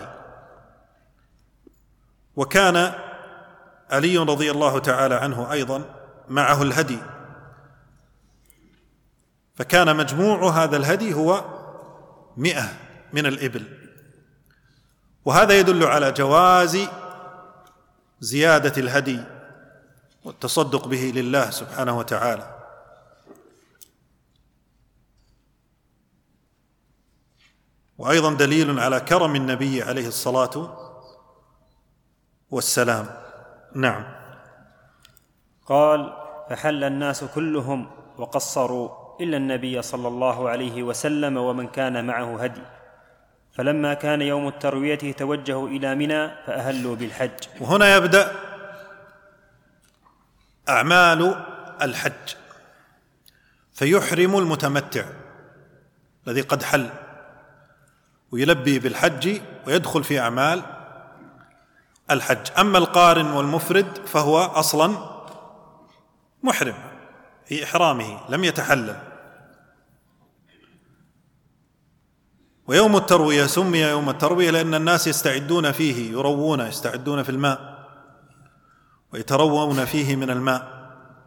وكان علي رضي الله تعالى عنه أيضا معه الهدي، فكان مجموع هذا الهدي هو مئة من الإبل، وهذا يدل على جواز زيادة الهدي والتصدق به لله سبحانه وتعالى. وأيضا دليل على كرم النبي عليه الصلاة والسلام. نعم. قال: فحل الناس كلهم وقصروا إلا النبي صلى الله عليه وسلم ومن كان معه هدي، فلما كان يوم التروية توجهوا إلى منى فأهلوا بالحج. وهنا يبدأ أعمال الحج، فيحرم المتمتع الذي قد حل ويلبي بالحج ويدخل في أعمال الحج. أما القارن والمفرد فهو أصلا محرم في إحرامه لم يتحلل. ويوم التروية سمي يوم التروية لأن الناس يستعدون فيه، يروون، يستعدون في الماء ويتروون فيه من الماء.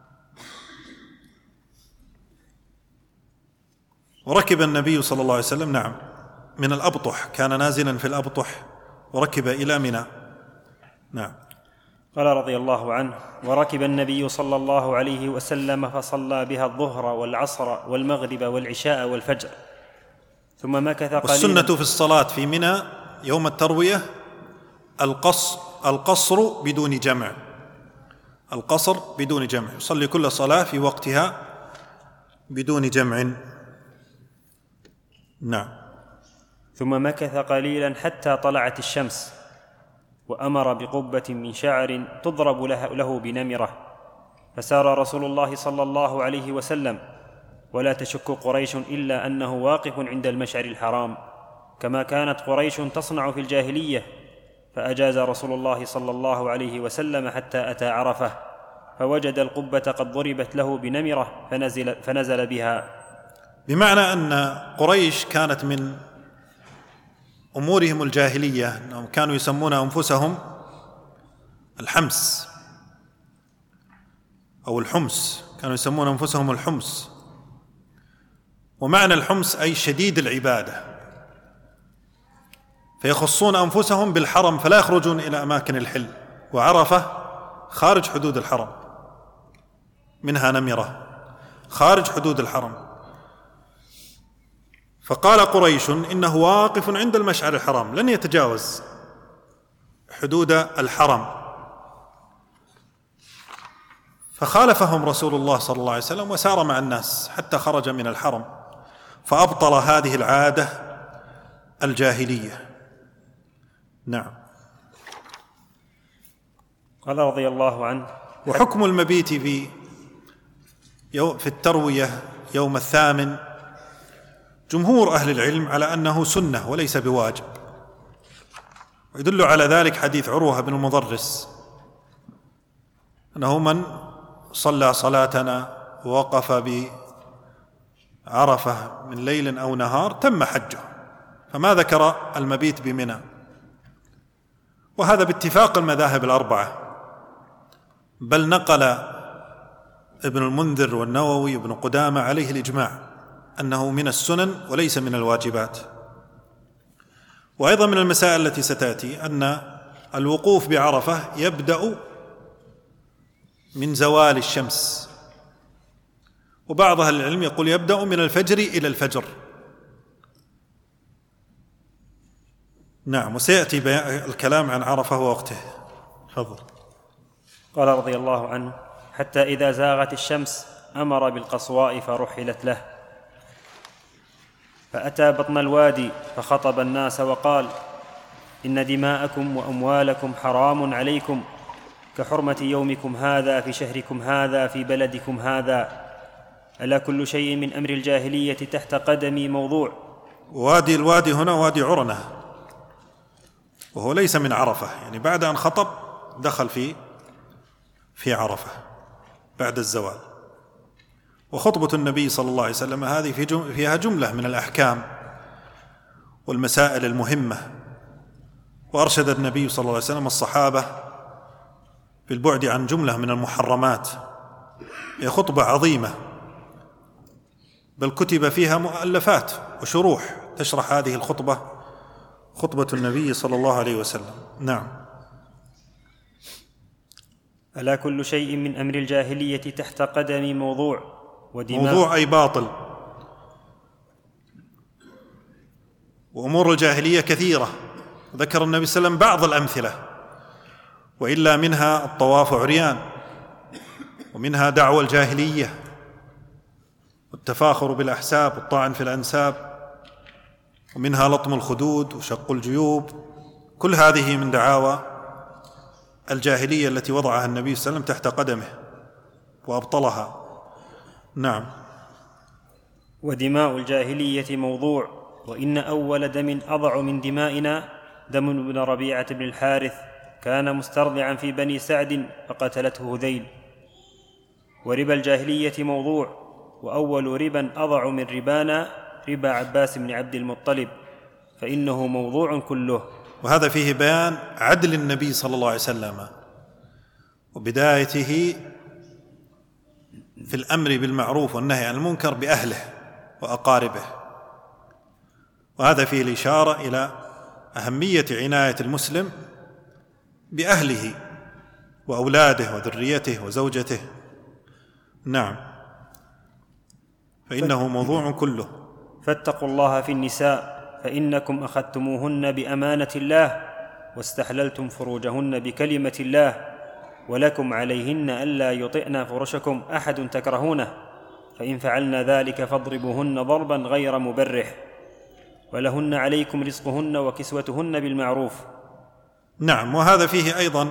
وركب النبي صلى الله عليه وسلم نعم من الأبطح، كان نازلا في الأبطح وركب إلى منى. نعم. قال رضي الله عنه: وركب النبي صلى الله عليه وسلم فصلى بها الظهر والعصر والمغرب والعشاء والفجر، ثم مكث قليلا. والسنة في الصلاة في منى يوم التروية القصر, القصر بدون جمع، القصر بدون جمع، يصلي كل صلاة في وقتها بدون جمع. نعم. ثم مكث قليلا حتى طلعت الشمس، وأمر بقبة من شعر تضرب له بنمرة، فسار رسول الله صلى الله عليه وسلم، ولا تشك قريش إلا أنه واقف عند المشعر الحرام، كما كانت قريش تصنع في الجاهلية. فأجاز رسول الله صلى الله عليه وسلم حتى أتى عرفة، فوجد القبة قد ضربت له بنمرة فنزل, فنزل بها. بمعنى أن قريش كانت من أمورهم الجاهلية أنهم كانوا يسمون أنفسهم الحمس أو الحمس، كانوا يسمون أنفسهم الحمس، ومعنى الحمس أي شديد العبادة، فيخصون أنفسهم بالحرم فلا يخرجون إلى أماكن الحل، وعرفة خارج حدود الحرم، منها نمرة خارج حدود الحرم. فقال قريش إنه واقف عند المشعر الحرام لن يتجاوز حدود الحرم، فخالفهم رسول الله صلى الله عليه وسلم وسار مع الناس حتى خرج من الحرم، فأبطل هذه العادة الجاهلية. نعم. قال رضي الله عنه: وحكم المبيت في في التروية يوم الثامن جمهور أهل العلم على أنه سنة وليس بواجب، ويدل على ذلك حديث عروة بن المضرس أنه من صلى صلاتنا ووقف بعرفة من ليل أو نهار تم حجه، فما ذكر المبيت بمنى، وهذا باتفاق المذاهب الأربعة، بل نقل ابن المنذر والنووي وابن قدامة عليه الإجماع أنه من السنن وليس من الواجبات. وأيضا من المسائل التي ستأتي أن الوقوف بعرفة يبدأ من زوال الشمس، وبعض أهل العلم يقول يبدأ من الفجر إلى الفجر. نعم. وسيأتي الكلام عن عرفة ووقته. تفضل. قال رضي الله عنه: حتى إذا زاغت الشمس أمر بالقصواء فرحلت له، فأتى بطن الوادي فخطب الناس وقال: إن دماءكم وأموالكم حرام عليكم كحرمة يومكم هذا في شهركم هذا في بلدكم هذا، ألا كل شيء من أمر الجاهلية تحت قدمي موضوع. وادي الوادي هنا وادي عرنة، وهو ليس من عرفة، يعني بعد أن خطب دخل في في عرفة بعد الزوال. وخطبة النبي صلى الله عليه وسلم هذه فيها جملة من الأحكام والمسائل المهمة، وأرشد النبي صلى الله عليه وسلم الصحابة بالبعد عن جملة من المحرمات. هي خطبة عظيمة، بل كتب فيها مؤلفات وشروح تشرح هذه الخطبة، خطبة النبي صلى الله عليه وسلم. نعم. ألا كل شيء من أمر الجاهلية تحت قدم موضوع ودماء. موضوع أي باطل. وأمور الجاهلية كثيرة، ذكر النبي صلى الله عليه وسلم بعض الأمثلة، وإلا منها الطواف عريان، ومنها دعوى الجاهلية والتفاخر بالأحساب والطعن في الأنساب، ومنها لطم الخدود وشق الجيوب. كل هذه من دعاوى الجاهلية التي وضعها النبي صلى الله عليه وسلم تحت قدمه وأبطلها. نعم. ودماء الجاهلية موضوع، وإن أول دم أضع من دمائنا دم بن ربيعة بن الحارث، كان مسترضعا في بني سعد فقتلته هذيل. وربا الجاهلية موضوع، وأول ربا أضع من ربانا ربا عباس بن عبد المطلب، فإنه موضوع كله. وهذا فيه بيان عدل النبي صلى الله عليه وسلم وبدايته في الأمر بالمعروف والنهي عن المنكر بأهله وأقاربه، وهذا فيه الإشارة إلى أهمية عناية المسلم بأهله وأولاده وذريته وزوجته. نعم. فإنه موضوع كله. فاتقوا الله في النساء، فإنكم أخذتموهن بأمانة الله واستحللتم فروجهن بكلمة الله، ولكم عليهن ألا يطئن فرشكم أحد تكرهونه، فإن فعلن ذلك فاضربوهن ضربا غير مبرح، ولهن عليكم رزقهن وكسوتهن بالمعروف. نعم. وهذا فيه أيضا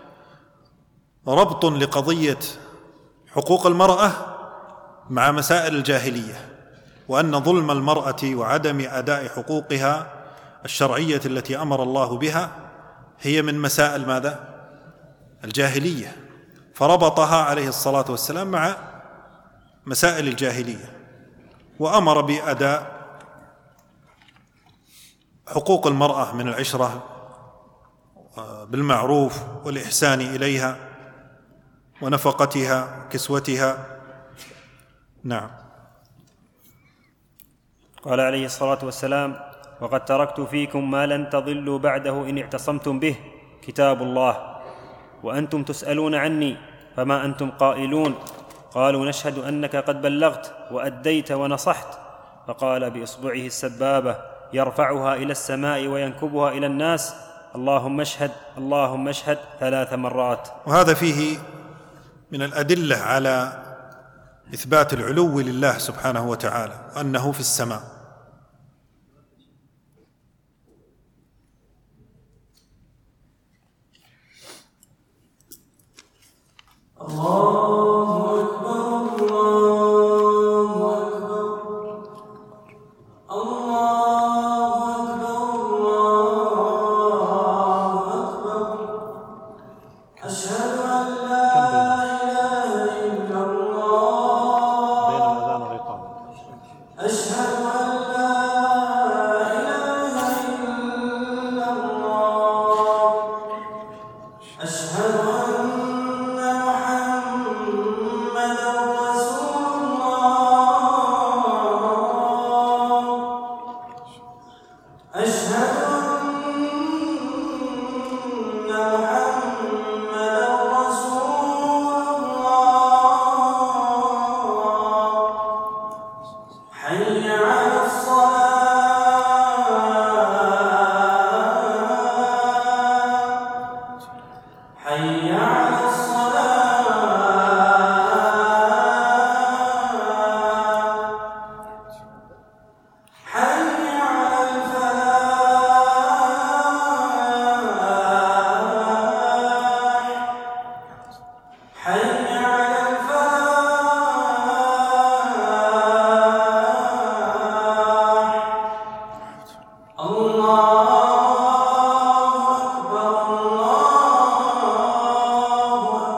ربط لقضية حقوق المرأة مع مسائل الجاهلية، وأن ظلم المرأة وعدم أداء حقوقها الشرعية التي أمر الله بها هي من مسائل ماذا؟ الجاهلية، فربطها عليه الصلاة والسلام مع مسائل الجاهلية، وأمر بأداء حقوق المرأة من العشرة بالمعروف والإحسان إليها ونفقتها وكسوتها. نعم. قال عليه الصلاة والسلام: وقد تركت فيكم ما لن تضلوا بعده إن اعتصمتم به، كتاب الله، وأنتم تسألون عني فما أنتم قائلون؟ قالوا: نشهد أنك قد بلغت وأديت ونصحت. فقال بإصبعه السبابة يرفعها إلى السماء وينكبها إلى الناس: اللهم اشهد اللهم اشهد ثلاث مرات. وهذا فيه من الأدلة على إثبات العلو لله سبحانه وتعالى، أنه في السماء. الله أكبر الله أكبر الله أكبر الله أكبر أشهد أن لا إله إلا الله بين الأذان والإقامة. أشهد أن لا إله إلا الله أشهد أن الله أكبر الله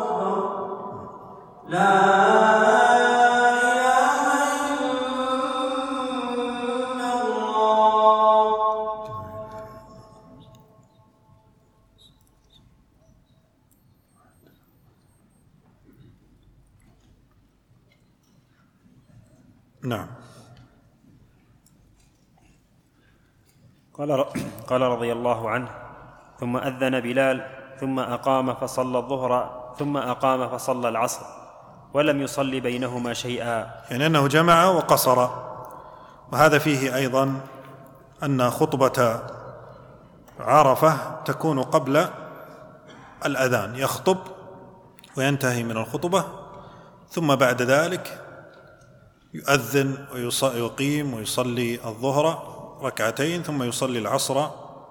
نعم. قال قال رضي الله عنه: ثم أذن بلال ثم أقام فصلى الظهر ثم أقام فصلى العصر ولم يصلي بينهما شيئا، يعني أنه جمع وقصر. وهذا فيه أيضا أن خطبة عرفة تكون قبل الأذان، يخطب وينتهي من الخطبة، ثم بعد ذلك يؤذن ويقيم ويصلي الظهر ركعتين ثم يصلي العصر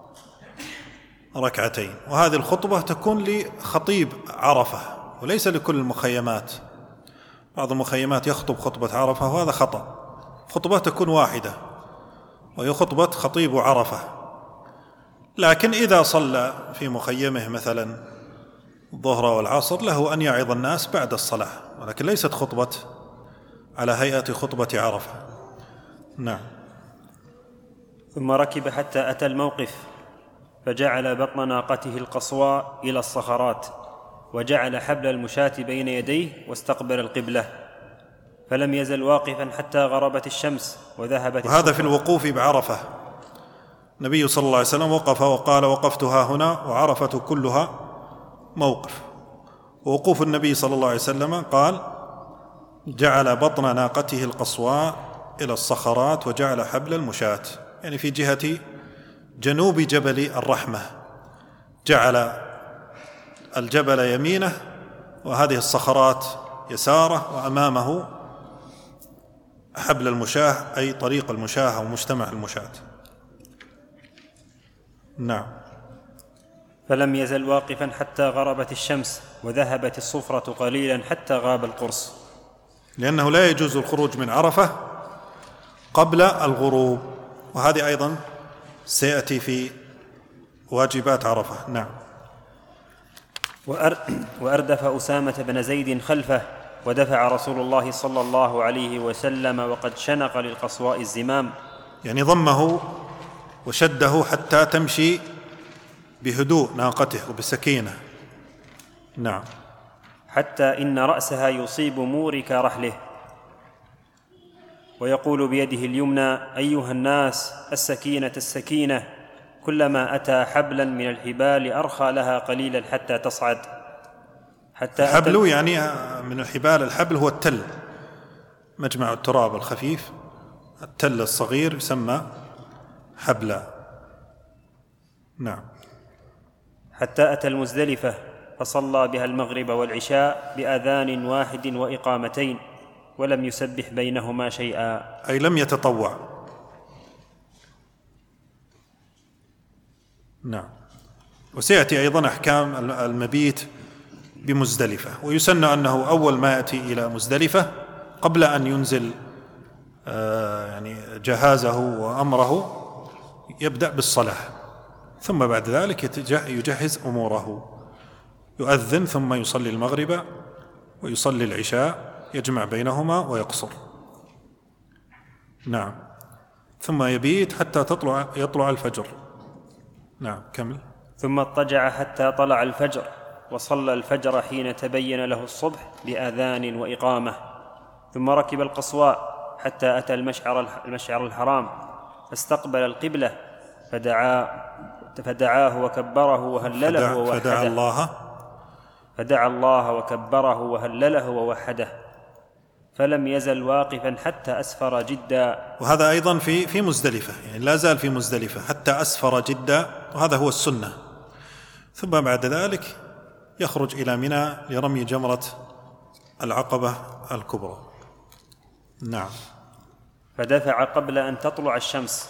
ركعتين. وهذه الخطبة تكون لخطيب عرفة وليس لكل المخيمات. بعض المخيمات يخطب خطبة عرفة وهذا خطأ، خطبة تكون واحدة وهي خطبة خطيب عرفة. لكن إذا صلى في مخيمه مثلا الظهر والعصر له أن يعظ الناس بعد الصلاة، ولكن ليست خطبة على هيئة خطبة عرفة. نعم. ثم ركب حتى أتى الموقف فجعل بطن ناقته القصواء إلى الصخرات، وجعل حبل المشاة بين يديه واستقبل القبلة، فلم يزل واقفا حتى غربت الشمس وذهبت. وهذا في الوقوف بعرفة. النبي صلى الله عليه وسلم وقف وقال: وقفت ها هنا وعرفة كلها موقف. ووقوف النبي صلى الله عليه وسلم قال: جعل بطن ناقته القصواء إلى الصخرات وجعل حبل المشاة، يعني في جهة جنوب جبل الرحمة، جعل الجبل يمينه وهذه الصخرات يساره، وأمامه حبل المشاة أي طريق المشاة أو مجتمع المشاة. نعم. فلم يزل واقفا حتى غربت الشمس وذهبت الصفرة قليلا حتى غاب القرص، لأنه لا يجوز الخروج من عرفة قبل الغروب، وهذه أيضا سيأتي في واجبات عرفة. نعم. وأردف أسامة بن زيد خلفه، ودفع رسول الله صلى الله عليه وسلم وقد شنق للقصواء الزمام، يعني ضمه وشده حتى تمشي بهدوء ناقته وبسكينة. نعم. حتى إن رأسها يصيب مورك رحله، ويقول بيده اليمنى: أيها الناس، السكينة السكينة، كلما أتى حبلا من الحبال أرخى لها قليلا حتى تصعد. حتى الحبل يعني من الحبال، الحبل هو التل، مجمع التراب الخفيف، التل الصغير يسمى حبلا. نعم. حتى أتى المزدلفة فصلى بها المغرب والعشاء بأذان واحد وإقامتين، ولم يسبح بينهما شيئا، أي لم يتطوع. نعم. وسيأتي أيضا أحكام المبيت بمزدلفة. ويسن أنه أول ما يأتي إلى مزدلفة قبل أن ينزل يعني جهازه وأمره يبدأ بالصلاة، ثم بعد ذلك يجهز أموره، يؤذن ثم يصلي المغرب ويصلي العشاء، يجمع بينهما ويقصر. نعم. ثم يبيت حتى تطلع يطلع الفجر. نعم. كمل. ثم اضطجع حتى طلع الفجر، وصلى الفجر حين تبين له الصبح بأذان وإقامة. ثم ركب القصواء حتى أتى المشعر المشعر الحرام، فاستقبل القبلة فدعا فدعاه وكبره وهلله ووحده فدعا الله فدعا الله وكبره وهلله ووحده، فلم يزل واقفا حتى أسفر جدا. وهذا أيضا في في مزدلفة، يعني لا زال في مزدلفة حتى أسفر جدا، وهذا هو السنة. ثم بعد ذلك يخرج إلى منى لرمي جمرة العقبة الكبرى. نعم. فدفع قبل أن تطلع الشمس،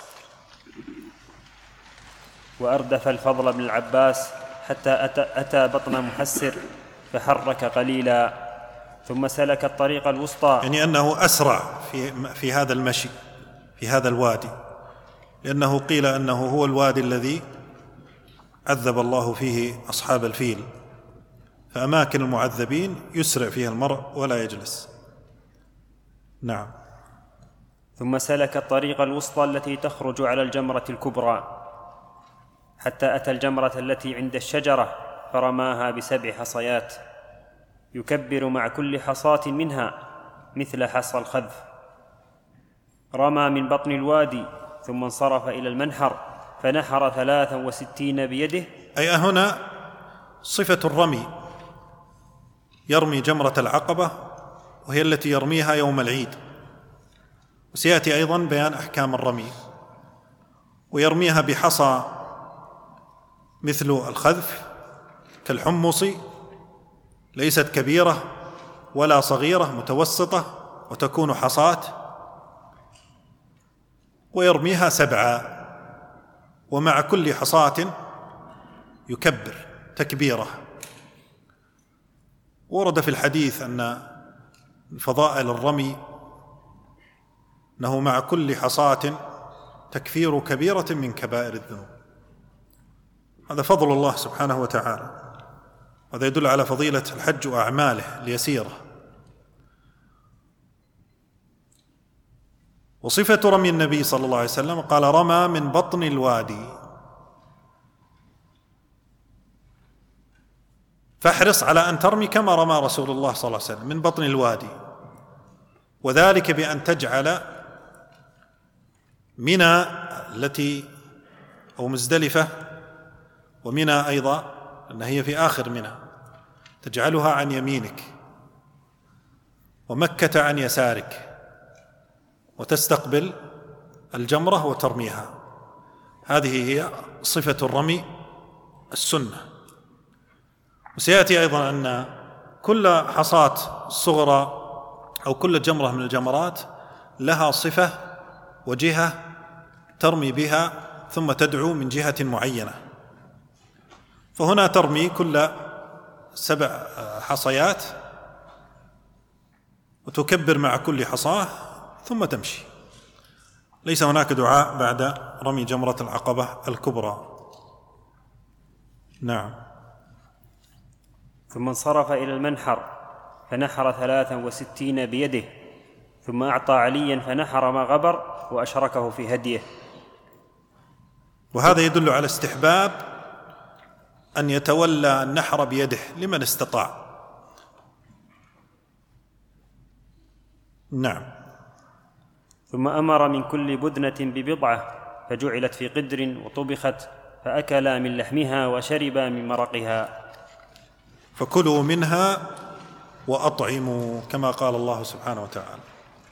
وأردف الفضل بن العباس حتى أتى, أتى بطن محسر فحرك قليلا، ثم سلك الطريق الوسطى، يعني أنه أسرع في, في هذا المشي في هذا الوادي، لأنه قيل أنه هو الوادي الذي عذب الله فيه أصحاب الفيل، فأماكن المعذبين يسرع فيها المرء ولا يجلس. نعم. ثم سلك الطريق الوسطى التي تخرج على الجمرة الكبرى حتى أتى الجمرة التي عند الشجرة، فرماها بسبع حصيات، يكبر مع كل حصاة منها مثل حصى الخذف، رمى من بطن الوادي ثم انصرف إلى المنحر فنحر ثلاثا وستين بيده. أي هنا صفة الرمي، يرمي جمرة العقبة وهي التي يرميها يوم العيد، وسيأتي أيضا بيان أحكام الرمي، ويرميها بحصى مثل الخذف كالحمص، ليست كبيرة ولا صغيرة، متوسطة، وتكون حصاة، ويرميها سبعا، ومع كل حصاة يكبر تكبيرة. ورد في الحديث أن فضائل الرمي أنه مع كل حصاة تكفير كبيرة من كبائر الذنوب. هذا فضل الله سبحانه وتعالى، وهذا يدل على فضيلة الحج وأعماله اليسيرة. وصفة رمي النبي صلى الله عليه وسلم قال رمى من بطن الوادي، فاحرص على أن ترمي كما رمى رسول الله صلى الله عليه وسلم من بطن الوادي، وذلك بأن تجعل منى التي أو مزدلفة ومنى أيضا أن هي في آخر منى تجعلها عن يمينك، ومكة عن يسارك، وتستقبل الجمرة وترميها. هذه هي صفة الرمي السنة. وسيأتي أيضا أن كل حصاة صغرى أو كل جمرة من الجمرات لها صفة وجهة ترمي بها ثم تدعو من جهة معينة. فهنا ترمي كل سبع حصيات وتكبر مع كل حصاة ثم تمشي، ليس هناك دعاء بعد رمي جمرة العقبة الكبرى. نعم. ثم انصرف إلى المنحر فنحر ثلاثا وستين بيده، ثم أعطى عليا فنحر ما غبر وأشركه في هديه. وهذا يدل على استحباب أن يتولى النحر بيده لمن استطاع. نعم. ثم أمر من كل بدنة ببضعة فجعلت في قدر وطبخت، فأكلا من لحمها وشربا من مرقها. فكلوا منها وأطعموا كما قال الله سبحانه وتعالى.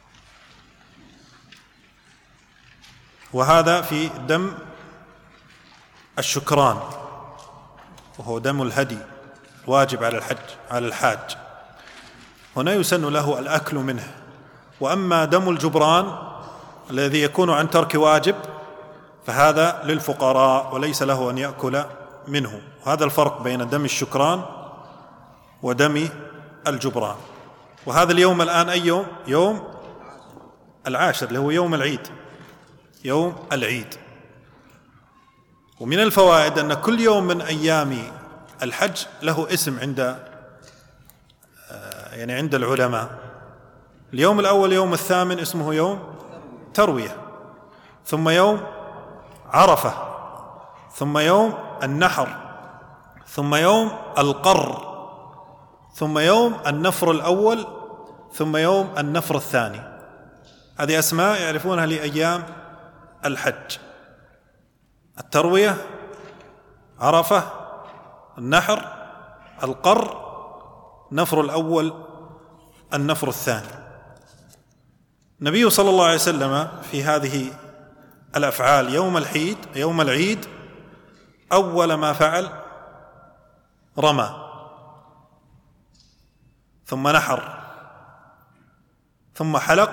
وهذا في دم الشكران، وهو دم الهدي واجب على الحج على الحاج، هنا يسن له الأكل منه. وأما دم الجبران الذي يكون عن ترك واجب فهذا للفقراء وليس له أن يأكل منه. وهذا الفرق بين دم الشكران ودم الجبران. وهذا اليوم الآن أي يوم؟ يوم العاشر اللي هو يوم العيد، يوم العيد. ومن الفوائد أن كل يوم من أيام الحج له اسم عند يعني عند العلماء. اليوم الأول يوم الثامن اسمه يوم تروية، ثم يوم عرفة، ثم يوم النحر، ثم يوم القر، ثم يوم النفر الأول، ثم يوم النفر الثاني. هذه أسماء يعرفونها لأيام الحج: التروية، عرفة، النحر، القر، نفر الأول، النفر الثاني. النبي صلى الله عليه وسلم في هذه الأفعال يوم العيد يوم العيد أول ما فعل رمى، ثم نحر، ثم حلق،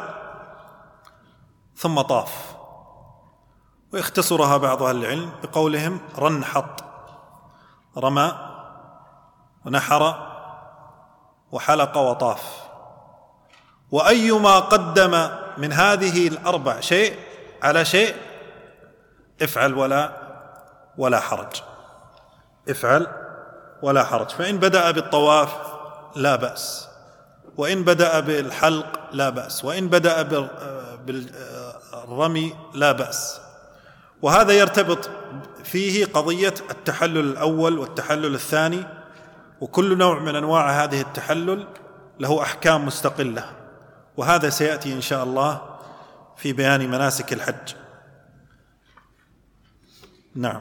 ثم طاف. ويختصرها بعض أهل العلم بقولهم رنحط: رمى ونحر وحلق وطاف. وأيما قدم من هذه الأربع شيء على شيء افعل ولا ولا حرج، افعل ولا حرج. فإن بدأ بالطواف لا بأس، وإن بدأ بالحلق لا بأس، وإن بدأ بالرمي لا بأس. وهذا يرتبط فيه قضية التحلل الأول والتحلل الثاني، وكل نوع من أنواع هذه التحلل له أحكام مستقلة، وهذا سيأتي إن شاء الله في بيان مناسك الحج. نعم.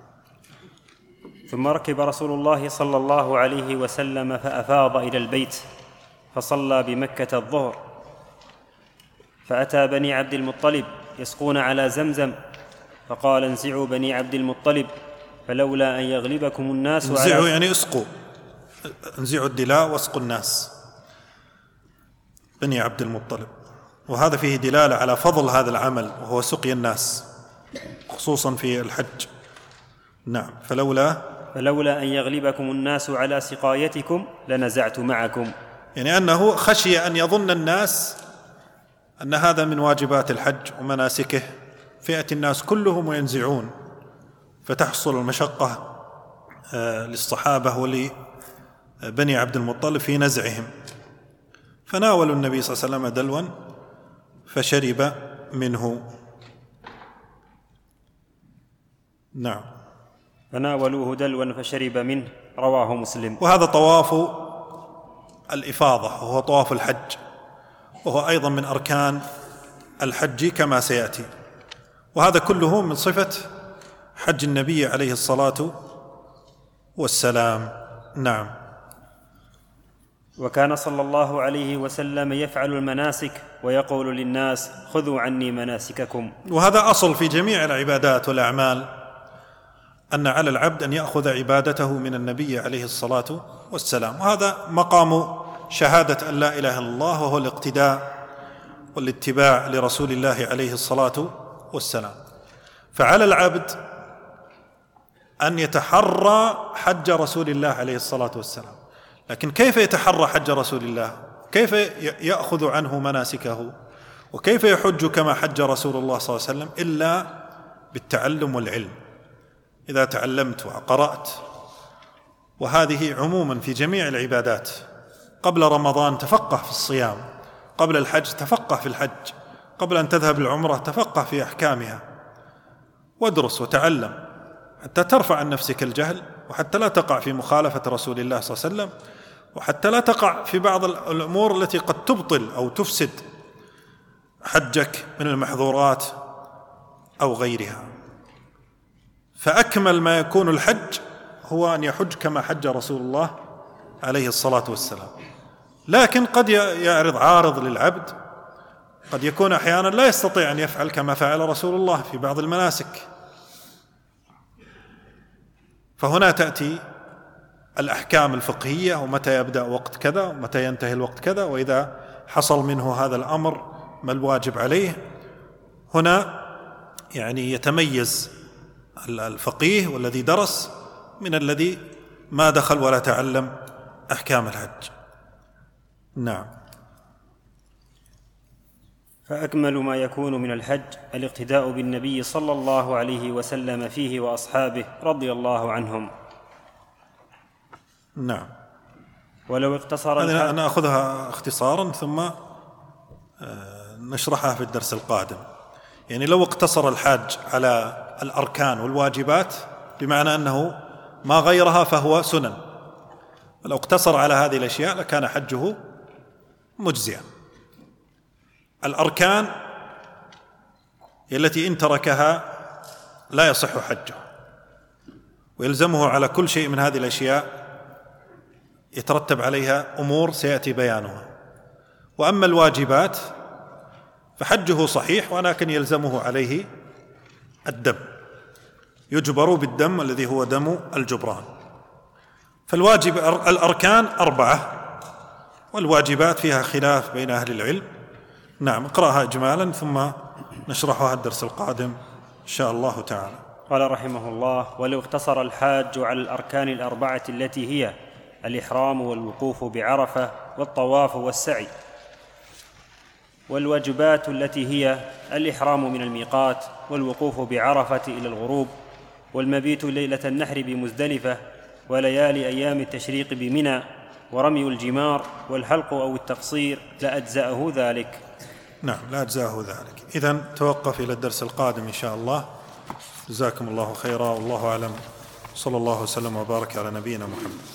ثم ركب رسول الله صلى الله عليه وسلم فأفاض إلى البيت فصلى بمكة الظهر، فأتى بني عبد المطلب يسقون على زمزم، فقال: انزعوا بني عبد المطلب فلولا أن يغلبكم الناس على انزعوا يعني اسقوا، انزعوا الدلاء واسقوا الناس، بني عبد المطلب. وهذا فيه دلالة على فضل هذا العمل وهو سقي الناس خصوصا في الحج. نعم. فلولا فلولا أن يغلبكم الناس على سقايتكم لنزعت معكم، يعني أنه خشي أن يظن الناس أن هذا من واجبات الحج ومناسكه، فيأتي الناس كلهم وينزعون، فتحصل المشقة للصحابة ولبني عبد المطلب في نزعهم. فناولوا النبي صلى الله عليه وسلم دلوا فشرب منه. نعم. فناولوه دلوا فشرب منه، رواه مسلم. وهذا طواف الإفاضة وهو طواف الحج، وهو أيضا من أركان الحج كما سيأتي، وهذا كله من صفة حج النبي عليه الصلاة والسلام. نعم. وكان صلى الله عليه وسلم يفعل المناسك ويقول للناس: خذوا عني مناسككم. وهذا أصل في جميع العبادات والأعمال، أن على العبد أن يأخذ عبادته من النبي عليه الصلاة والسلام، وهذا مقام شهادة أن لا إله إلا الله، وهو الاقتداء والاتباع لرسول الله عليه الصلاة والسلام. فعلى العبد أن يتحرى حج رسول الله عليه الصلاة والسلام. لكن كيف يتحرى حج رسول الله؟ كيف يأخذ عنه مناسكه؟ وكيف يحج كما حج رسول الله صلى الله عليه وسلم؟ إلا بالتعلم والعلم. إذا تعلمت وقرأت، وهذه عموما في جميع العبادات. قبل رمضان تفقه في الصيام، قبل الحج تفقه في الحج، قبل أن تذهب العمرة تفقه في أحكامها، وادرس وتعلم حتى ترفع عن نفسك الجهل، وحتى لا تقع في مخالفة رسول الله صلى الله عليه وسلم، وحتى لا تقع في بعض الأمور التي قد تبطل أو تفسد حجك من المحظورات أو غيرها. فأكمل ما يكون الحج هو أن يحج كما حج رسول الله عليه الصلاة والسلام. لكن قد يعرض عارض للعبد، قد يكون أحيانا لا يستطيع أن يفعل كما فعل رسول الله في بعض المناسك، فهنا تأتي الأحكام الفقهية، ومتى يبدأ وقت كذا ومتى ينتهي الوقت كذا، وإذا حصل منه هذا الأمر ما الواجب عليه. هنا يعني يتميز الفقيه والذي درس من الذي ما دخل ولا تعلم أحكام الحج. نعم. فأكمل ما يكون من الحج الاقتداء بالنبي صلى الله عليه وسلم فيه وأصحابه رضي الله عنهم. نعم. ولو اقتصر أنا نأخذها اختصارا ثم نشرحها في الدرس القادم. يعني لو اقتصر الحاج على الأركان والواجبات بمعنى أنه ما غيرها فهو سنن، ولو اقتصر على هذه الأشياء لكان حجه مجزئا. الأركان التي إن تركها لا يصح حجه، ويلزمه على كل شيء من هذه الأشياء يترتب عليها أمور سيأتي بيانها. وأما الواجبات فحجه صحيح، ولكن يلزمه عليه الدم، يجبر بالدم الذي هو دم الجبران. فالواجب الأركان أربعة، والواجبات فيها خلاف بين أهل العلم. نعم. اقرأها إجمالا ثم نشرحها الدرس القادم إن شاء الله تعالى. قال رحمه الله: ولو اقتصر الحاج على الأركان الأربعة التي هي الإحرام والوقوف بعرفة والطواف والسعي، والواجبات التي هي الإحرام من الميقات والوقوف بعرفة إلى الغروب والمبيت ليلة النحر بمزدلفة وليالي أيام التشريق بمنى ورمي الجمار والحلق أو التقصير لأجزأه ذلك. نعم، لا أجزأه ذلك. إذن توقف إلى الدرس القادم إن شاء الله. جزاكم الله خيرا، والله أعلم. صلى الله وسلم وبارك على نبينا محمد.